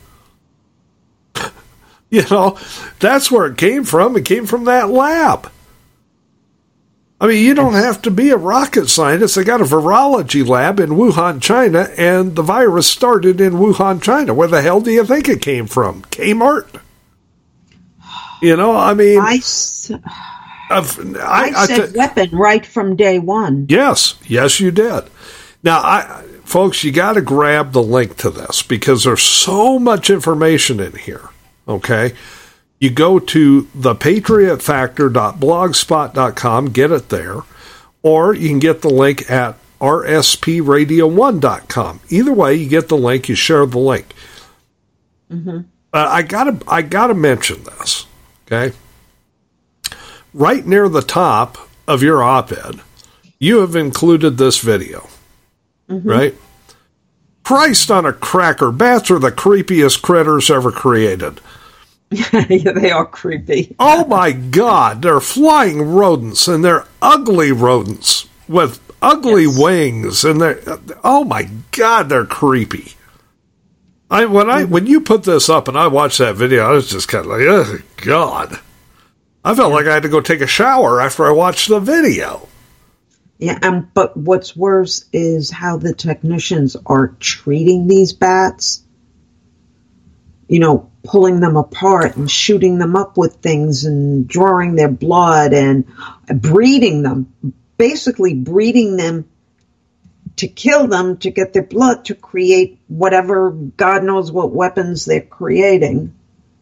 You know, that's where it came from. It came from that lab. I mean, you don't have to be a rocket scientist. They got a virology lab in Wuhan, China, and the virus started in Wuhan, China. Where the hell do you think it came from? Kmart? You know, I mean... I, I, I, I said I t- weapon right from day one. Yes, yes, you did. Now, I, folks, you got to grab the link to this because there's so much information in here, okay? You go to the patriot factor dot blogspot dot com, get it there, or you can get the link at r s p radio one dot com. Either way, you get the link, you share the link. Mm-hmm. Uh, I gotta, I gotta mention this, okay? Right near the top of your op-ed, you have included this video, mm-hmm. right? Christ on a cracker, bats are the creepiest critters ever created. Yeah, they are creepy. Oh my God, they're flying rodents, and they're ugly rodents with ugly yes. wings, and they're, oh my God, they're creepy. I when I when you put this up and I watched that video, I was just kind of like, oh God. I felt like I had to go take a shower after I watched the video. Yeah, um, but what's worse is how the technicians are treating these bats. You know, pulling them apart and shooting them up with things and drawing their blood and breeding them. Basically breeding them to kill them, to get their blood, to create whatever, God knows what weapons they're creating.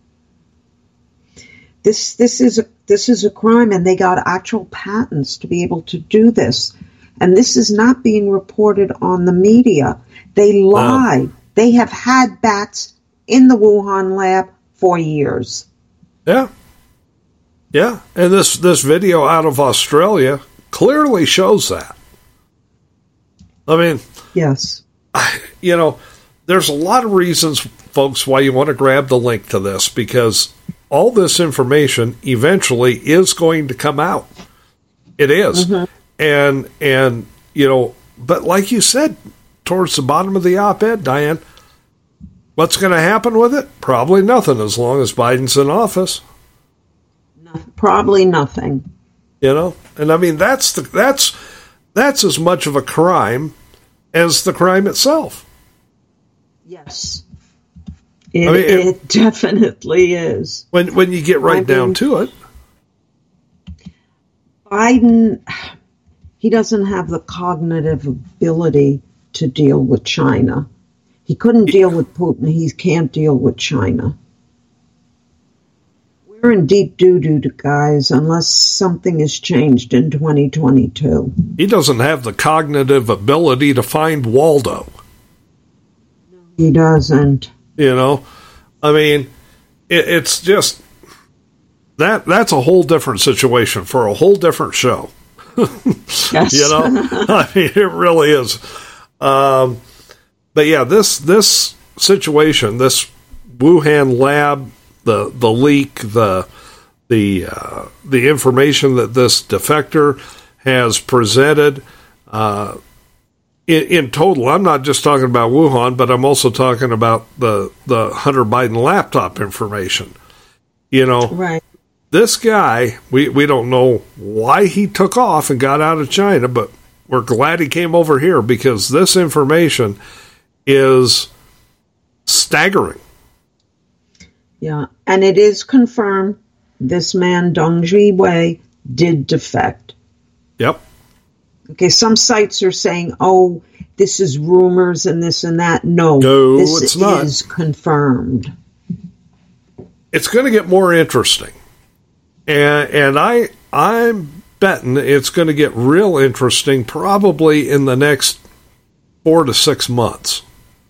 This this is a, this is a crime, and they got actual patents to be able to do this. And this is not being reported on the media. They lie. Wow. They have had bats in the Wuhan lab for years. Yeah. Yeah. And this, this video out of Australia clearly shows that. I mean, yes. You know, there's a lot of reasons, folks, why you want to grab the link to this, because all this information eventually is going to come out. It is. Mm-hmm. And, and, you know, but like you said, towards the bottom of the op-ed, Diane, what's going to happen with it? Probably nothing as long as Biden's in office. No, probably nothing. You know? And I mean, that's the, that's, that's as much of a crime as the crime itself. Yes. It, I mean, it, it definitely is. When when you get right I down mean, to it. Biden, he doesn't have the cognitive ability to deal with China. He couldn't deal with Putin. He can't deal with China. We're in deep doo-doo, guys, unless something has changed in twenty twenty-two. He doesn't have the cognitive ability to find Waldo. He doesn't. You know, I mean, it, it's just that that's a whole different situation for a whole different show. Yes. You know, I mean, it really is. Um, but yeah, this this situation, this Wuhan lab, the the leak, the the uh, the information that this defector has presented. Uh, In, in total, I'm not just talking about Wuhan, but I'm also talking about the, the Hunter Biden laptop information. You know, right. This guy, we, we don't know why he took off and got out of China, but we're glad he came over here because this information is staggering. Yeah, and it is confirmed this man, Dong Jiwei, did defect. Yep. Okay, some sites are saying, oh, this is rumors and this and that. No, no this it's not. is confirmed. It's going to get more interesting. And, and I, I'm betting it's going to get real interesting probably in the next four to six months.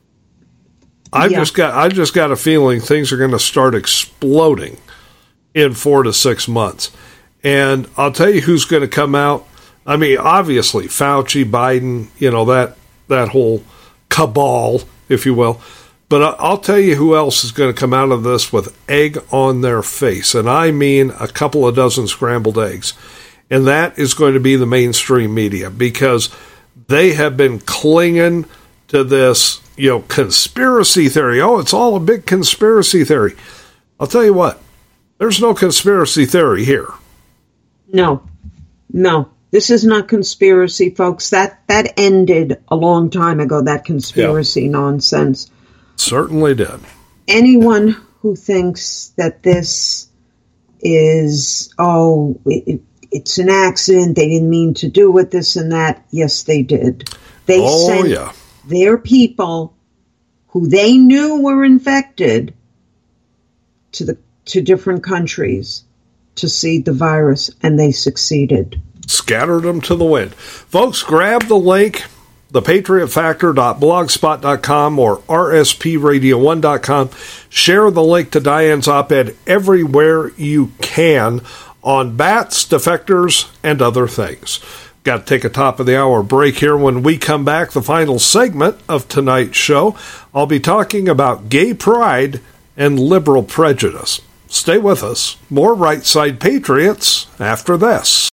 I've yeah. just got, I just got a feeling things are going to start exploding in four to six months. And I'll tell you who's going to come out. I mean, obviously, Fauci, Biden, you know, that that whole cabal, if you will. But I'll tell you who else is going to come out of this with egg on their face. And I mean a couple of dozen scrambled eggs. And that is going to be the mainstream media because they have been clinging to this, you know, conspiracy theory. Oh, it's all a big conspiracy theory. I'll tell you what, there's no conspiracy theory here. No, no. This is not conspiracy, folks. That that ended a long time ago, that conspiracy yeah. nonsense. Certainly did. Anyone who thinks that this is, oh, it, it's an accident, they didn't mean to do it, this and that, yes, they did. They oh, sent yeah. their people who they knew were infected to the to different countries to seed the virus, and they succeeded. Scattered them to the wind. Folks, grab the link, the patriot factor dot blogspot dot com or R S P radio one dot com. Share the link to Diane's op-ed everywhere you can on bats, defectors, and other things. Got to take a top of the hour break here. When we come back, the final segment of tonight's show, I'll be talking about gay pride and liberal prejudice. Stay with us. More Right Side Patriots after this.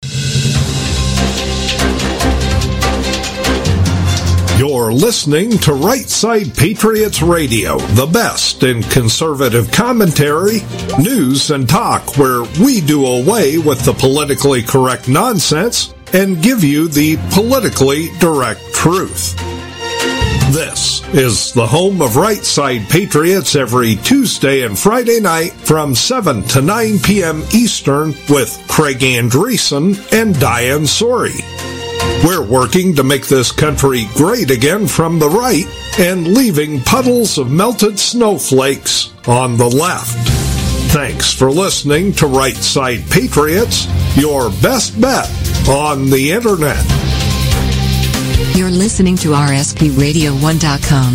You're listening to Right Side Patriots Radio, the best in conservative commentary, news, and talk, where we do away with the politically correct nonsense and give you the politically direct truth. This is the home of Right Side Patriots every Tuesday and Friday night from seven to nine p.m. Eastern with Craig Andreessen and Diane Sori. We're working to make this country great again from the right and leaving puddles of melted snowflakes on the left. Thanks for listening to Right Side Patriots, your best bet on the Internet. You're listening to R S P radio one dot com.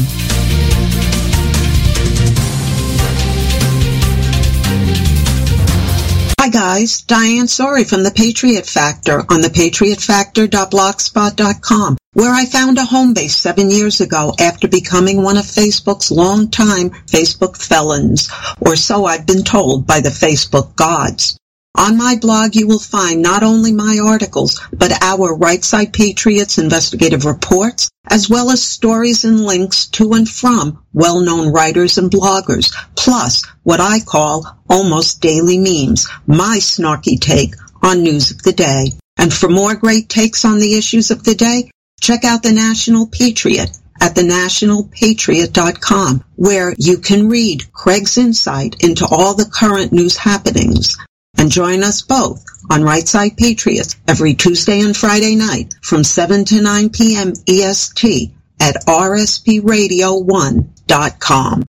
Hi guys, Diane Sori from The Patriot Factor on the patriot factor dot blogspot dot com, where I found a home base seven years ago after becoming one of Facebook's longtime Facebook felons, or so I've been told by the Facebook gods. On my blog, you will find not only my articles, but our Right Side Patriots investigative reports, as well as stories and links to and from well-known writers and bloggers, plus what I call almost daily memes, my snarky take on news of the day. And for more great takes on the issues of the day, check out the National Patriot at the national patriot dot com, where you can read Craig's insight into all the current news happenings. And join us both on Right Side Patriots every Tuesday and Friday night from seven to nine p.m. E S T at R S P radio one dot com.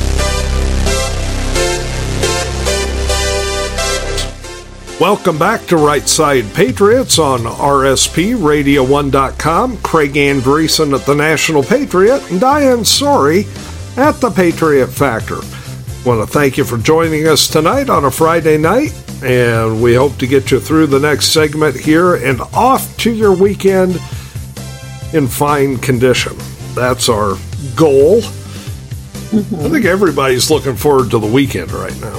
Welcome back to Right Side Patriots on R S P radio one dot com. Craig Andreessen at the National Patriot and Diane Sori at the Patriot Factor. Want to thank you for joining us tonight on a Friday night, and we hope to get you through the next segment here and off to your weekend in fine condition. That's our goal. Mm-hmm. I think everybody's looking forward to the weekend right now.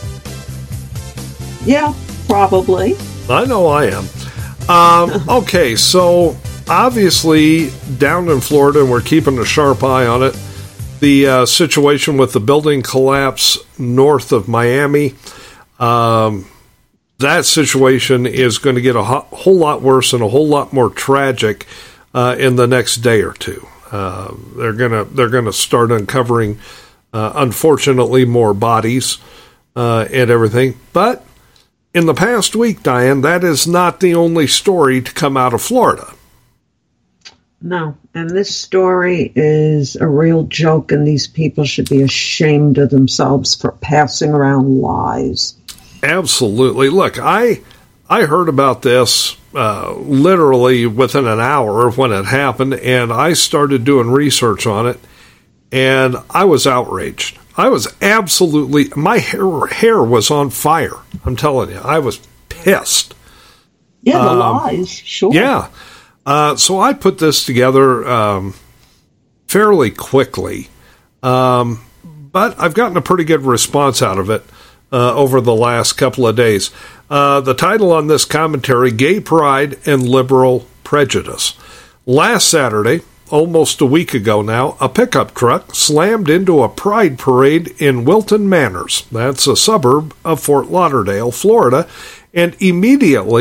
Yeah, probably. I know I am. Um, okay, so obviously down in Florida, and we're keeping a sharp eye on it, the uh, situation with the building collapse north of Miami, um, that situation is going to get a ho- whole lot worse and a whole lot more tragic uh, in the next day or two. Uh, they're gonna they're gonna start uncovering, uh, unfortunately, more bodies uh, and everything. But in the past week, Diane, that is not the only story to come out of Florida. No, and this story is a real joke, and these people should be ashamed of themselves for passing around lies. Absolutely. Look, I I heard about this uh, literally within an hour of when it happened, and I started doing research on it, and I was outraged. I was absolutely, my hair, hair was on fire. I'm telling you, I was pissed. Yeah, the um, lies, sure. Yeah. Uh, so I put this together um, fairly quickly, um, but I've gotten a pretty good response out of it uh, over the last couple of days. Uh, the title on this commentary, Gay Pride and Liberal Prejudice. Last Saturday, almost a week ago now, a pickup truck slammed into a pride parade in Wilton Manors. That's a suburb of Fort Lauderdale, Florida, and immediately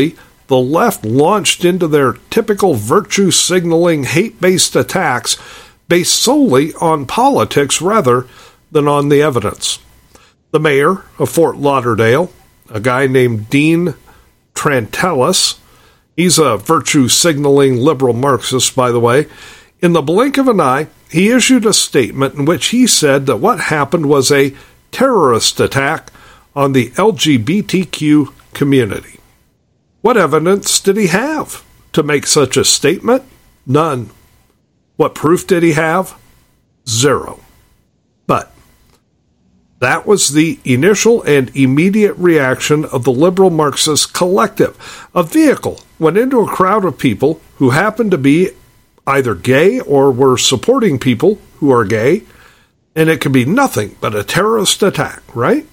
the left launched into their typical virtue-signaling, hate-based attacks based solely on politics rather than on the evidence. The mayor of Fort Lauderdale, a guy named Dean Trantelis, he's a virtue-signaling liberal Marxist, by the way, in the blink of an eye, he issued a statement in which he said that what happened was a terrorist attack on the L G B T Q community. What evidence did he have to make such a statement? None. What proof did he have? Zero. But that was the initial and immediate reaction of the liberal Marxist collective. A vehicle went into a crowd of people who happened to be either gay or were supporting people who are gay, and it could be nothing but a terrorist attack, right?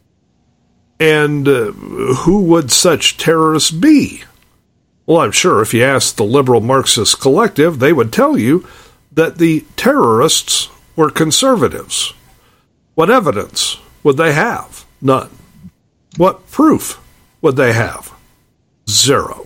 And uh, who would such terrorists be? Well, I'm sure if you asked the liberal Marxist collective, they would tell you that the terrorists were conservatives. What evidence would they have? None. What proof would they have? Zero.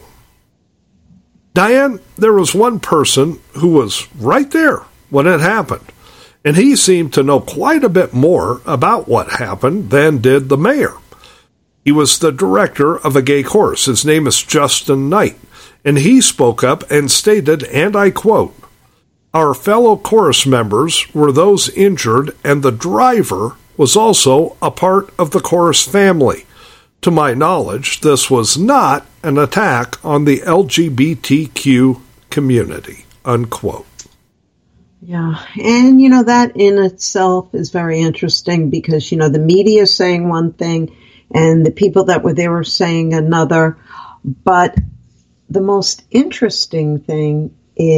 Diane, there was one person who was right there when it happened, and he seemed to know quite a bit more about what happened than did the mayor. He was the director of a gay chorus. His name is Justin Knight, and he spoke up and stated, and I quote, "Our fellow chorus members were those injured, and the driver was also a part of the chorus family. To my knowledge, this was not an attack on the L G B T Q community," unquote. Yeah, and, you know, that in itself is very interesting because, you know, the media is saying one thing and the people that were there were saying another. But the most interesting thing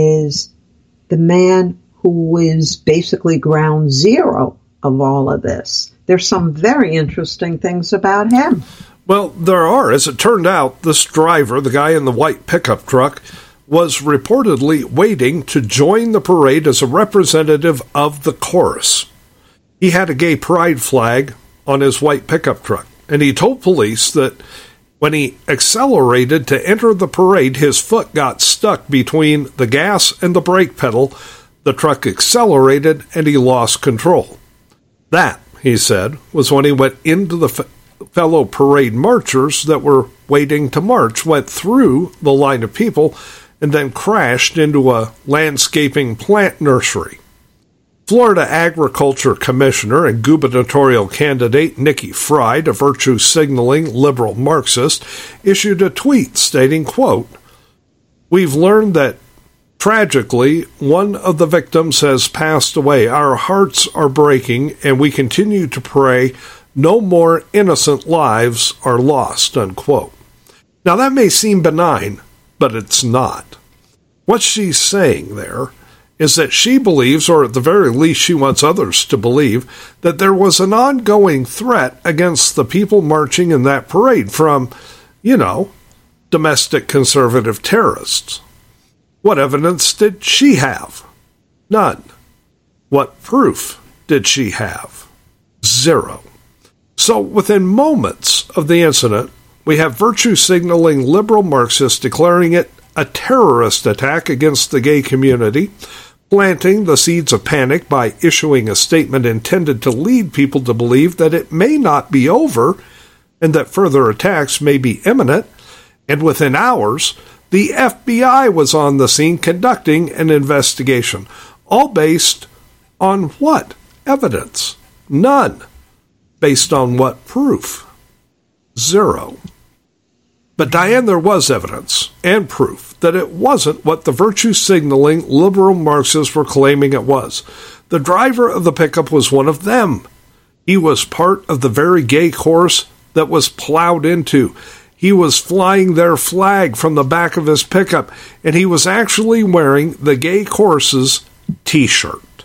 is the man who is basically ground zero of all of this. There's some very interesting things about him. Well, there are. As it turned out, this driver, the guy in the white pickup truck, was reportedly waiting to join the parade as a representative of the chorus. He had a gay pride flag on his white pickup truck, and he told police that when he accelerated to enter the parade, his foot got stuck between the gas and the brake pedal. The truck accelerated, and he lost control. That, he said, was when he went into the f- fellow parade marchers that were waiting to march, went through the line of people, and then crashed into a landscaping plant nursery. Florida Agriculture Commissioner and gubernatorial candidate Nikki Fried, a virtue-signaling liberal Marxist, issued a tweet stating, quote, "We've learned that tragically, one of the victims has passed away. Our hearts are breaking, and we continue to pray no more innocent lives are lost," unquote. Now, that may seem benign, but it's not. What she's saying there is that she believes, or at the very least she wants others to believe, that there was an ongoing threat against the people marching in that parade from, you know, domestic conservative terrorists. What evidence did she have? None. What proof did she have? Zero. So within moments of the incident, we have virtue-signaling liberal Marxists declaring it a terrorist attack against the gay community, planting the seeds of panic by issuing a statement intended to lead people to believe that it may not be over and that further attacks may be imminent, and within hours, the F B I was on the scene conducting an investigation, all based on what evidence? None. Based on what proof? Zero. But Diane, there was evidence and proof that it wasn't what the virtue-signaling liberal Marxists were claiming it was. The driver of the pickup was one of them. He was part of the very gay chorus that was plowed into. He was flying their flag from the back of his pickup, and he was actually wearing the gay chorus's T-shirt.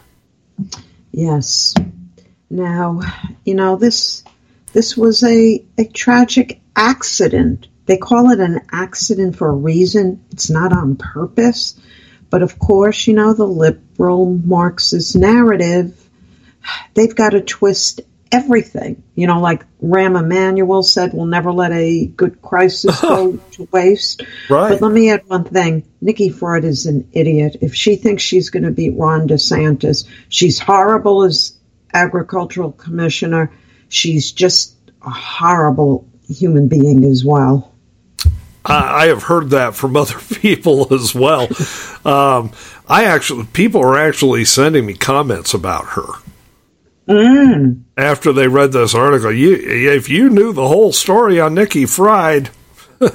Yes. Now, you know, this this was a, a tragic accident. They call it an accident for a reason. It's not on purpose. But of course, you know, the liberal Marxist narrative, they've got to twist everything. You know, like Rahm Emanuel said, we'll never let a good crisis go to waste. Right. But let me add one thing. Nikki Freud is an idiot. If she thinks she's going to beat Ron DeSantis, she's horrible as agricultural commissioner. She's just a horrible human being as well. I have heard that from other people as well. Um, I actually, people are actually sending me comments about her. Mm. After they read this article. You, if you knew the whole story on Nikki Fried, yeah.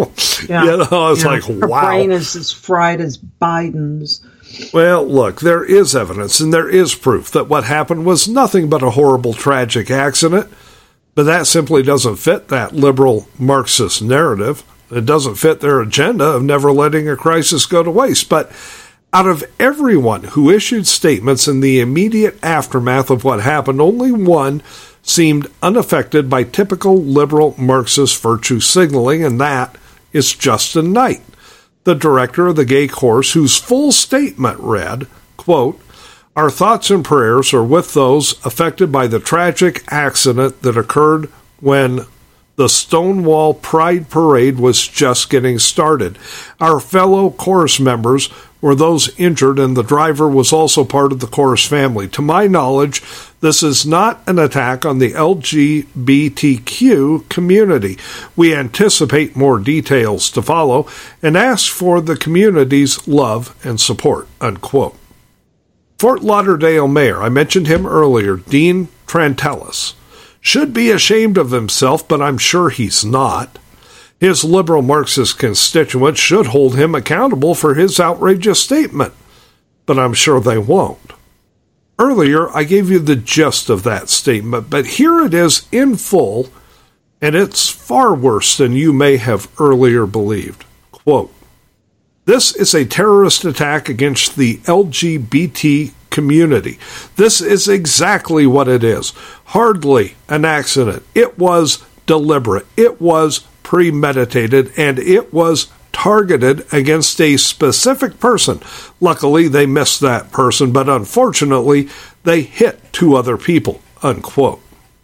you know, it's yeah. like, Her wow. brain is as fried as Biden's. Well, look, there is evidence and there is proof that what happened was nothing but a horrible, tragic accident, but that simply doesn't fit that liberal Marxist narrative. It doesn't fit their agenda of never letting a crisis go to waste. But out of everyone who issued statements in the immediate aftermath of what happened, only one seemed unaffected by typical liberal Marxist virtue signaling, and that is Justin Knight, the director of the Gay Course, whose full statement read, quote, "Our thoughts and prayers are with those affected by the tragic accident that occurred when the Stonewall Pride Parade was just getting started. Our fellow chorus members were those injured, and the driver was also part of the chorus family. To my knowledge, this is not an attack on the L G B T Q community. We anticipate more details to follow and ask for the community's love and support," unquote. Fort Lauderdale Mayor, I mentioned him earlier, Dean Trantelis, should be ashamed of himself, but I'm sure he's not. His liberal Marxist constituents should hold him accountable for his outrageous statement, but I'm sure they won't. Earlier, I gave you the gist of that statement, but here it is in full, and it's far worse than you may have earlier believed. Quote, "This is a terrorist attack against the L G B T community. This is exactly what it is. Hardly an accident. It was deliberate. It was premeditated, and it was targeted against a specific person. Luckily, they missed that person, but unfortunately, they hit two other people," unquote.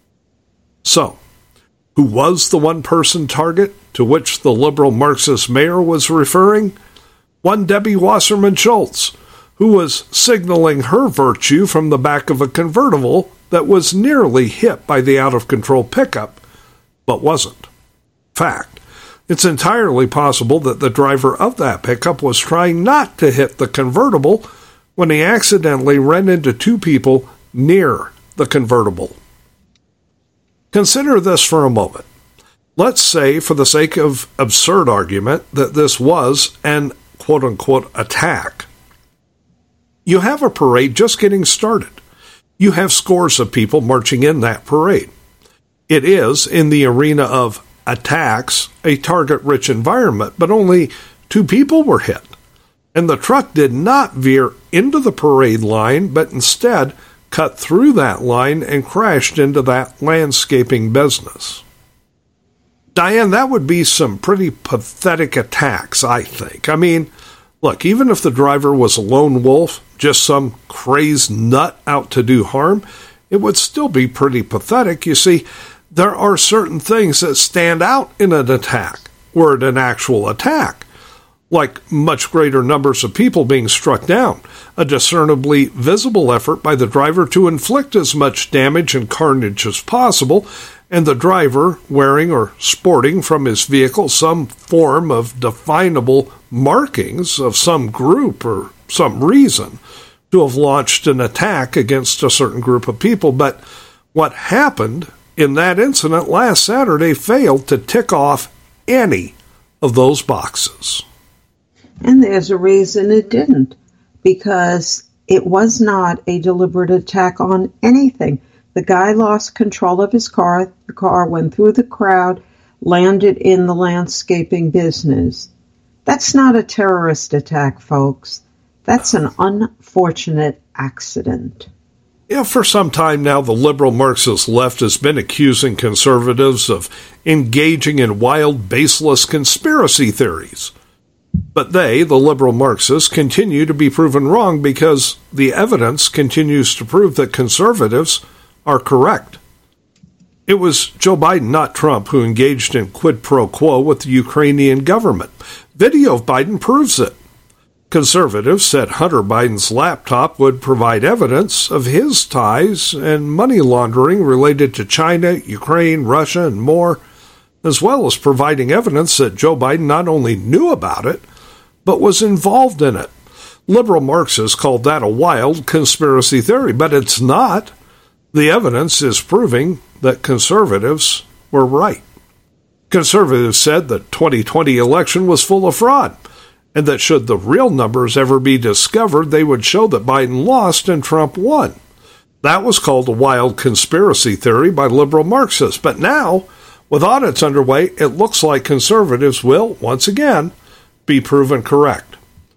So, who was the one person target to which the liberal Marxist mayor was referring? One Debbie Wasserman Schultz, who was signaling her virtue from the back of a convertible that was nearly hit by the out-of-control pickup, but wasn't. Fact, it's entirely possible that the driver of that pickup was trying not to hit the convertible when he accidentally ran into two people near the convertible. Consider this for a moment. Let's say, for the sake of absurd argument, that this was an quote-unquote attack. You have a parade just getting started. You have scores of people marching in that parade. It is, in the arena of attacks, a target-rich environment, but only two people were hit. And the truck did not veer into the parade line, but instead cut through that line and crashed into that landscaping business. Diane, that would be some pretty pathetic attacks, I think. I mean, look, even if the driver was a lone wolf, just some crazed nut out to do harm, it would still be pretty pathetic. You see, there are certain things that stand out in an attack, or in an actual attack, like much greater numbers of people being struck down, a discernibly visible effort by the driver to inflict as much damage and carnage as possible, and the driver wearing or sporting from his vehicle some form of definable markings of some group or some reason to have launched an attack against a certain group of people. But what happened in that incident last Saturday failed to tick off any of those boxes. And there's a reason it didn't, because it was not a deliberate attack on anything. The guy lost control of his car. The car went through the crowd, landed in the landscaping business. That's not a terrorist attack, folks. That's an unfortunate accident. Yeah, for some time now, the liberal Marxist left has been accusing conservatives of engaging in wild, baseless conspiracy theories. But they, the liberal Marxists, continue to be proven wrong because the evidence continues to prove that conservatives are correct It was Joe Biden, not Trump, who engaged in quid pro quo with the Ukrainian government. Video of Biden proves it. Conservatives said Hunter Biden's laptop would provide evidence of his ties and money laundering related to China, Ukraine, Russia, and more, as well as providing evidence that Joe Biden not only knew about it, but was involved in it. Liberal Marxists called that a wild conspiracy theory, but it's not. The evidence is proving that conservatives were right. Conservatives said the twenty twenty election was full of fraud, and that should the real numbers ever be discovered, they would show that Biden lost and Trump won. That was called a wild conspiracy theory by liberal Marxists. But now, with audits underway, it looks like conservatives will, once again, be proven correct.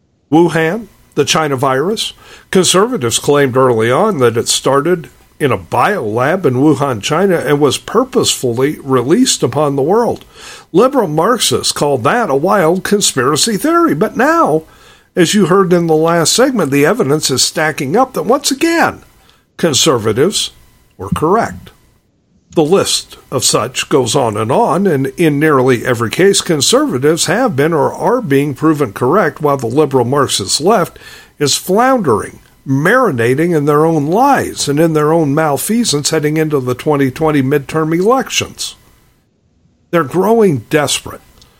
Wuhan, the China virus, conservatives claimed early on that it started in a biolab in Wuhan, China, and was purposefully released upon the world. Liberal Marxists called that a wild conspiracy theory. But now, as you heard in the last segment, the evidence is stacking up that once again, conservatives were correct. The list of such goes on and on, and in nearly every case, conservatives have been or are being proven correct, while the liberal Marxist left is floundering, marinating in their own lies and in their own malfeasance heading into the twenty twenty midterm elections. They're growing desperate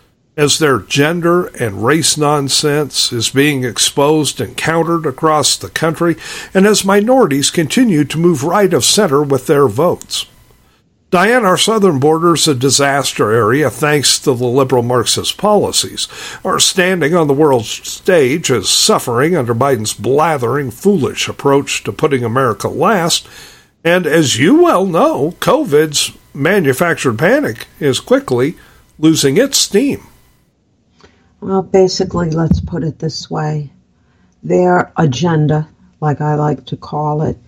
as their gender and race nonsense is being exposed and countered across the country, and as minorities continue to move right of center with their votes. Diane, our southern border is a disaster area thanks to the liberal Marxist policies. Our standing on the world stage is suffering under Biden's blathering, foolish approach to putting America last. And as you well know, COVID's manufactured panic is quickly losing its steam. Well, basically, let's put it this way. Their agenda, like I like to call it,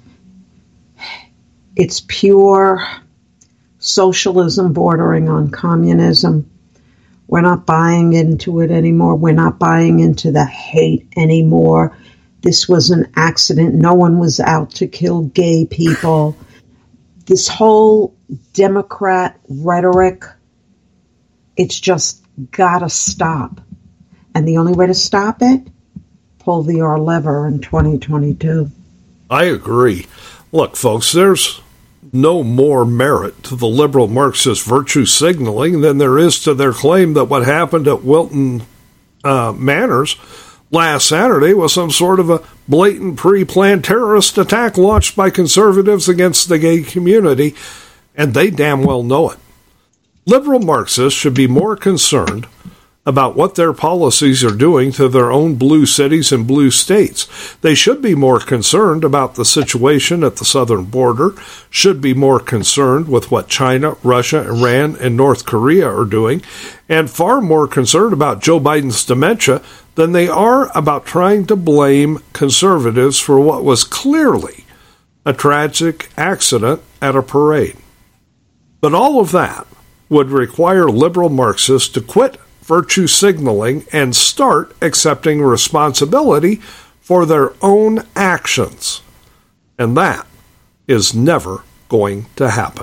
it's pure socialism bordering on communism. We're not buying into it anymore. We're not buying into the hate anymore. This was an accident. No one was out to kill gay people. This whole Democrat rhetoric, it's just gotta stop. And the only way to stop it, pull the R lever in twenty twenty-two. I agree. Look, folks, there's no more merit to the liberal Marxist virtue signaling than there is to their claim that what happened at Wilton uh, Manors last Saturday was some sort of a blatant pre-planned terrorist attack launched by conservatives against the gay community, and they damn well know it. Liberal Marxists should be more concerned about what their policies are doing to their own blue cities and blue states. They should be more concerned about the situation at the southern border, should be more concerned with what China, Russia, Iran, and North Korea are doing, and far more concerned about Joe Biden's dementia than they are about trying to blame conservatives for what was clearly a tragic accident at a parade. But all of that would require liberal Marxists to quit virtue signaling and start accepting responsibility for their own actions. And that is never going to happen.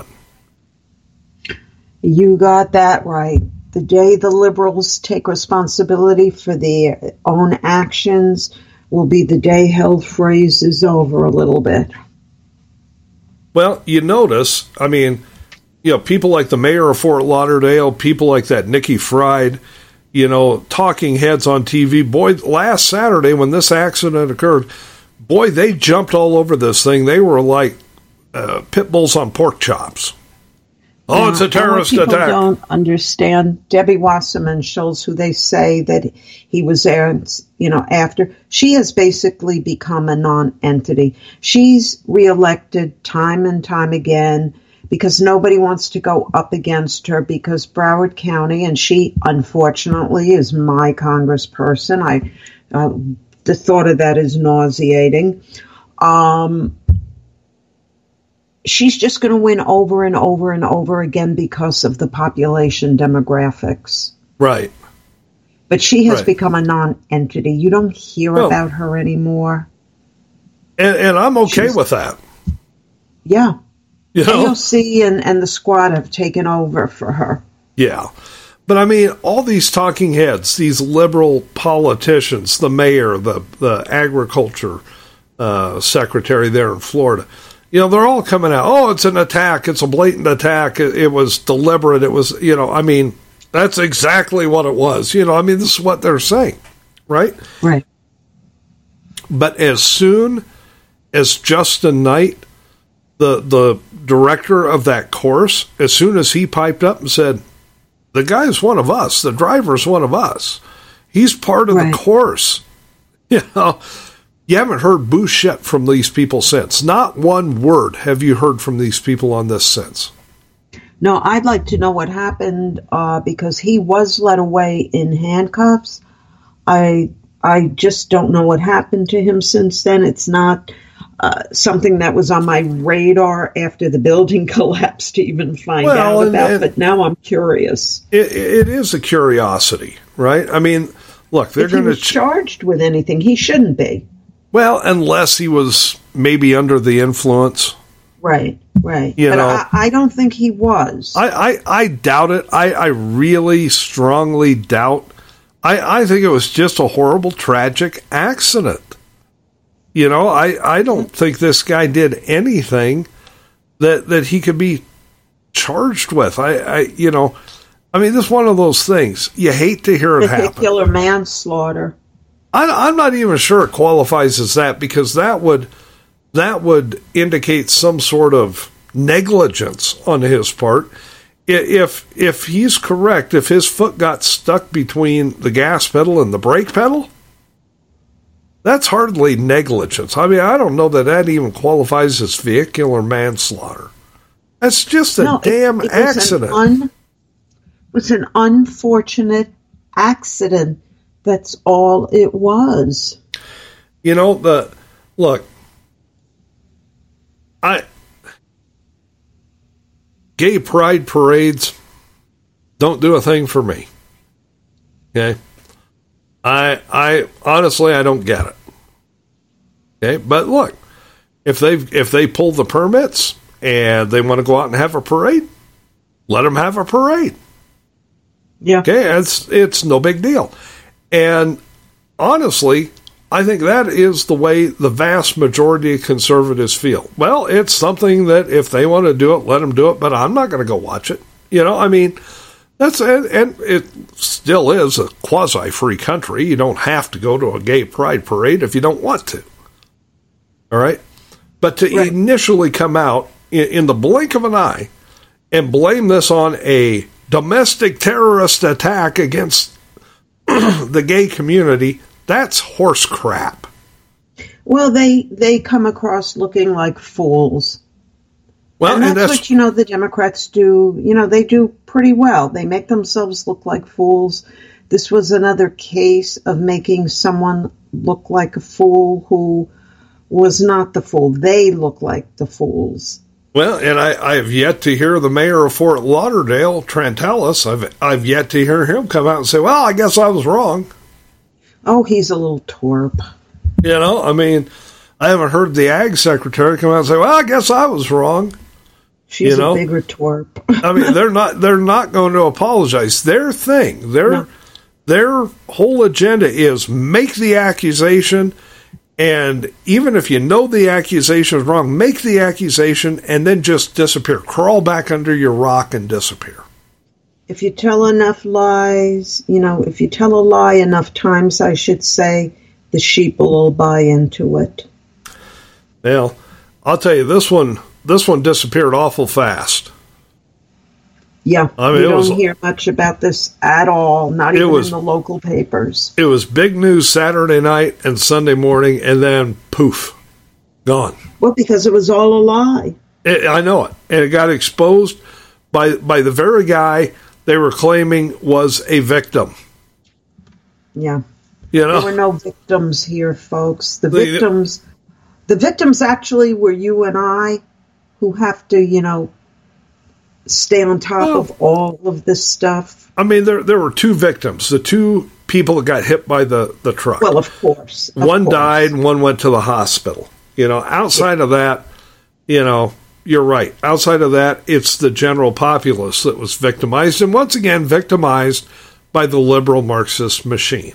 You got that right. The day the liberals take responsibility for their own actions will be the day hell freezes over a little bit. Well, you notice, I mean, you know, people like the mayor of Fort Lauderdale, people like that Nikki Fried, you know, talking heads on T V. Boy, last Saturday when this accident occurred, boy, they jumped all over this thing. They were like uh, pit bulls on pork chops. Oh, yeah, it's a terrorist people attack. People don't understand. Debbie Wasserman Schultz, who they say that he was there, you know, after, she has basically become a non-entity. She's reelected time and time again because nobody wants to go up against her because Broward County, and she, unfortunately, is my congressperson. I, uh, the thought of that is nauseating. Um, she's just going to win over and over and over again because of the population demographics. Right. But she has right. become become a non-entity. You don't hear well, about her anymore. And, and I'm okay She's, with that. Yeah. You know? A O C and, and the squad have taken over for her. Yeah. But I mean, all these talking heads, these liberal politicians, the mayor, the, the agriculture uh, secretary there in Florida, you know, they're all coming out, oh, it's an attack. It's a blatant attack. It, it was deliberate. It was, you know, I mean, that's exactly what it was. You know, I mean, this is what they're saying, right? Right. But as soon as Justin Knight, the the director of that course, as soon as he piped up and said, the guy's one of us, the driver's one of us, he's part of right. the course, you know, you haven't heard boo shit from these people since. Not one word have you heard from these people on this since. No, I'd like to know what happened uh, because he was led away in handcuffs. I I just don't know what happened to him since then. It's not uh, something that was on my radar after the building collapsed to even find well, out and, about, and but now I'm curious. It, it is a curiosity, right? I mean, look, they're going to... If he was charged with anything, he shouldn't be. Well, unless he was maybe under the influence. Right, right. You but know, I, I don't think he was. I, I, I doubt it. I, I really strongly doubt. I, I think it was just a horrible, tragic accident. You know, I, I don't think this guy did anything that that he could be charged with. I, I you know, I mean, this is one of those things. You hate to hear it happen. Vehicular manslaughter. I, I'm not even sure it qualifies as that, because that would that would indicate some sort of negligence on his part. If if he's correct, if his foot got stuck between the gas pedal and the brake pedal, that's hardly negligence. I mean, I don't know that that even qualifies as vehicular manslaughter. That's just a no, damn it, it accident. Was un, it was an unfortunate accident. That's all it was. You know, the look, I gay pride parades don't do a thing for me. Okay? I I honestly I don't get it. Okay? But look, if they if they pull the permits and they want to go out and have a parade, let them have a parade. Yeah. Okay, it's it's no big deal. And honestly, I think that is the way the vast majority of conservatives feel. Well, it's something that if they want to do it, let them do it, but I'm not going to go watch it. You know, I mean, that's and, and it still is a quasi-free country. You don't have to go to a gay pride parade if you don't want to. All right? But to right. initially come out in, in the blink of an eye and blame this on a domestic terrorist attack against the gay community, that's horse crap. Well, they they come across looking like fools. Well, and that's, and that's what, you know, the Democrats do. You know, they do pretty well. They make themselves look like fools. This was another case of making someone look like a fool who was not the fool. They look like the fools. Well, and I, I have yet to hear the mayor of Fort Lauderdale, Trantalis, I've I've yet to hear him come out and say, well, I guess I was wrong. Oh, he's a little twerp. You know, I mean, I haven't heard the ag secretary come out and say, well, I guess I was wrong. She's you know? a bigger twerp. I mean, they're not they're not going to apologize. Their thing, their no. their whole agenda is make the accusation. And even if you know the accusation is wrong, make the accusation and then just disappear. Crawl back under your rock and disappear. If you tell enough lies, you know, if you tell a lie enough times, I should say, the sheep will buy into it. Well, I'll tell you, this one, this one disappeared awful fast. Yeah, I mean, we it don't was, hear much about this at all, not even was, in the local papers. It was big news Saturday night and Sunday morning, and then poof, gone. Well, because it was all a lie. It, I know it. And it got exposed by by the very guy they were claiming was a victim. Yeah. You know? There were no victims here, folks. The, the victims, the victims actually were you and I, who have to, you know, stay on top well, of all of this stuff. I mean, there there were two victims. The two people that got hit by the, the truck. Well, of course. Of one course. died and one went to the hospital. You know, outside yeah. of that, you know, you're right. Outside of that, it's the general populace that was victimized, and once again, victimized by the liberal Marxist machine.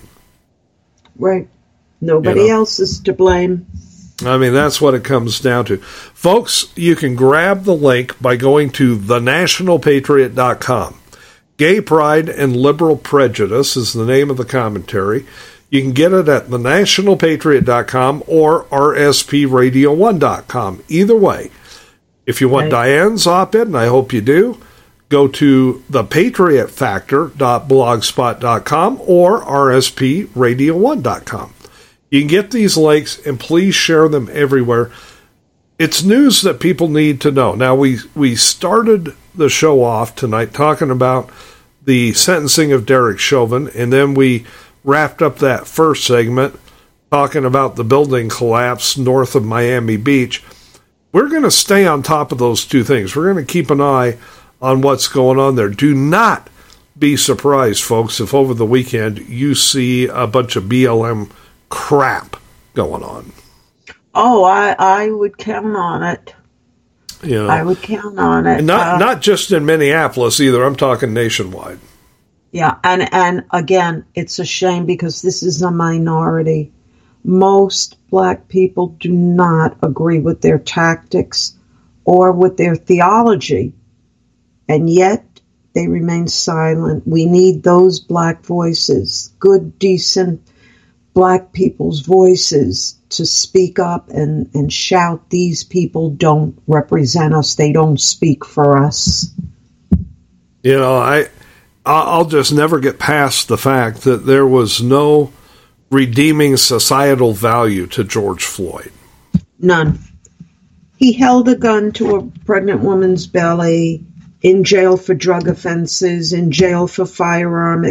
Right. Nobody You know? else is to blame. I mean, that's what it comes down to. Folks, you can grab the link by going to the national patriot dot com. Gay Pride and Liberal Prejudice is the name of the commentary. You can get it at the national patriot dot com or r s p radio one dot com. Either way, if you want Right. Diane's op-ed, and I hope you do, go to the patriot factor dot blogspot dot com or r s p radio one dot com. You can get these links, and please share them everywhere. It's news that people need to know. Now, we, we started the show off tonight talking about the sentencing of Derek Chauvin, and then we wrapped up that first segment talking about the building collapse north of Miami Beach. We're going to stay on top of those two things. We're going to keep an eye on what's going on there. Do not be surprised, folks, if over the weekend you see a bunch of B L M crap going on. Oh, I, I would count on it. You know, I would count on it. and not Uh, not just in Minneapolis either. I'm talking nationwide. Yeah, and, and again, it's a shame because this is a minority. Most black people do not agree with their tactics or with their theology, and yet they remain silent. We need those black voices, good, decent black people's voices, to speak up and, and shout, these people don't represent us, they don't speak for us. You know, I I'll just never get past the fact that there was no redeeming societal value to George Floyd. None. He held a gun to a pregnant woman's belly, in jail for drug offenses, in jail for firearm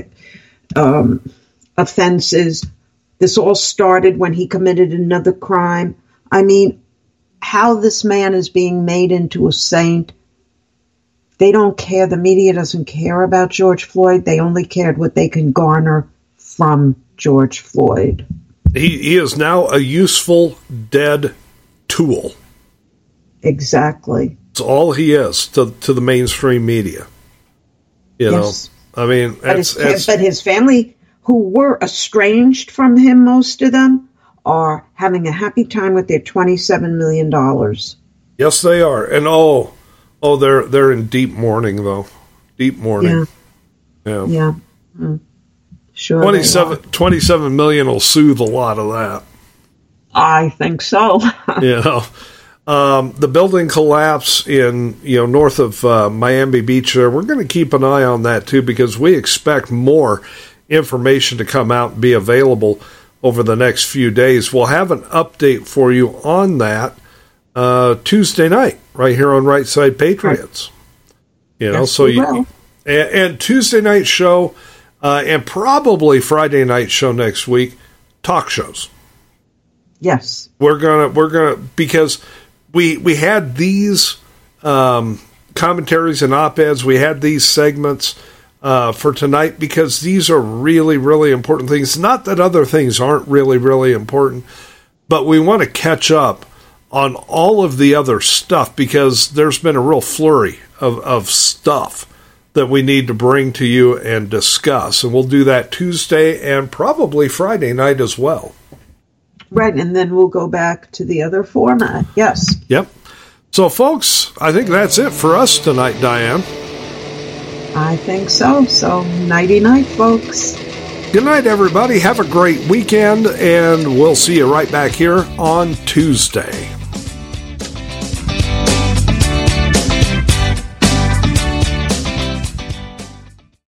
um, offenses. This all started when he committed another crime. I mean, how this man is being made into a saint. They don't care. The media doesn't care about George Floyd. They only cared what they can garner from George Floyd. He, he is now a useful dead tool. Exactly. It's all he is to to the mainstream media. You Yes. know, I mean, But it's, his, it's, but his family, who were estranged from him, most of them, are having a happy time with their twenty-seven million dollars. yes, they are. And oh, oh, they're they're in deep mourning though, deep mourning. Yeah. Yeah, Yeah. Mm. Sure. they twenty-seven, are. twenty-seven million will soothe a lot of that. I think so. You know, um, the building collapse in, you know, north of uh, Miami Beach there, we're going to keep an eye on that too, because we expect more information to come out and be available over the next few days. We'll have an update for you on that uh, Tuesday night, right here on Right Side Patriots. You know, Yes, so we you, will. and, and Tuesday night show uh, and probably Friday night show next week, talk shows. Yes. We're gonna we're gonna because we we had these um, commentaries and op-eds. We had these segments uh, for tonight because these are really really important things. Not that other things aren't really really important, but we want to catch up on all of the other stuff because there's been a real flurry of of stuff that we need to bring to you and discuss, and we'll do that Tuesday and probably Friday night as well. Right, and then we'll go back to the other format. Yes. Yep. So, folks, I think that's it for us tonight, Diane. I think so. So, nighty-night, folks. Good night, everybody. Have a great weekend, and we'll see you right back here on Tuesday.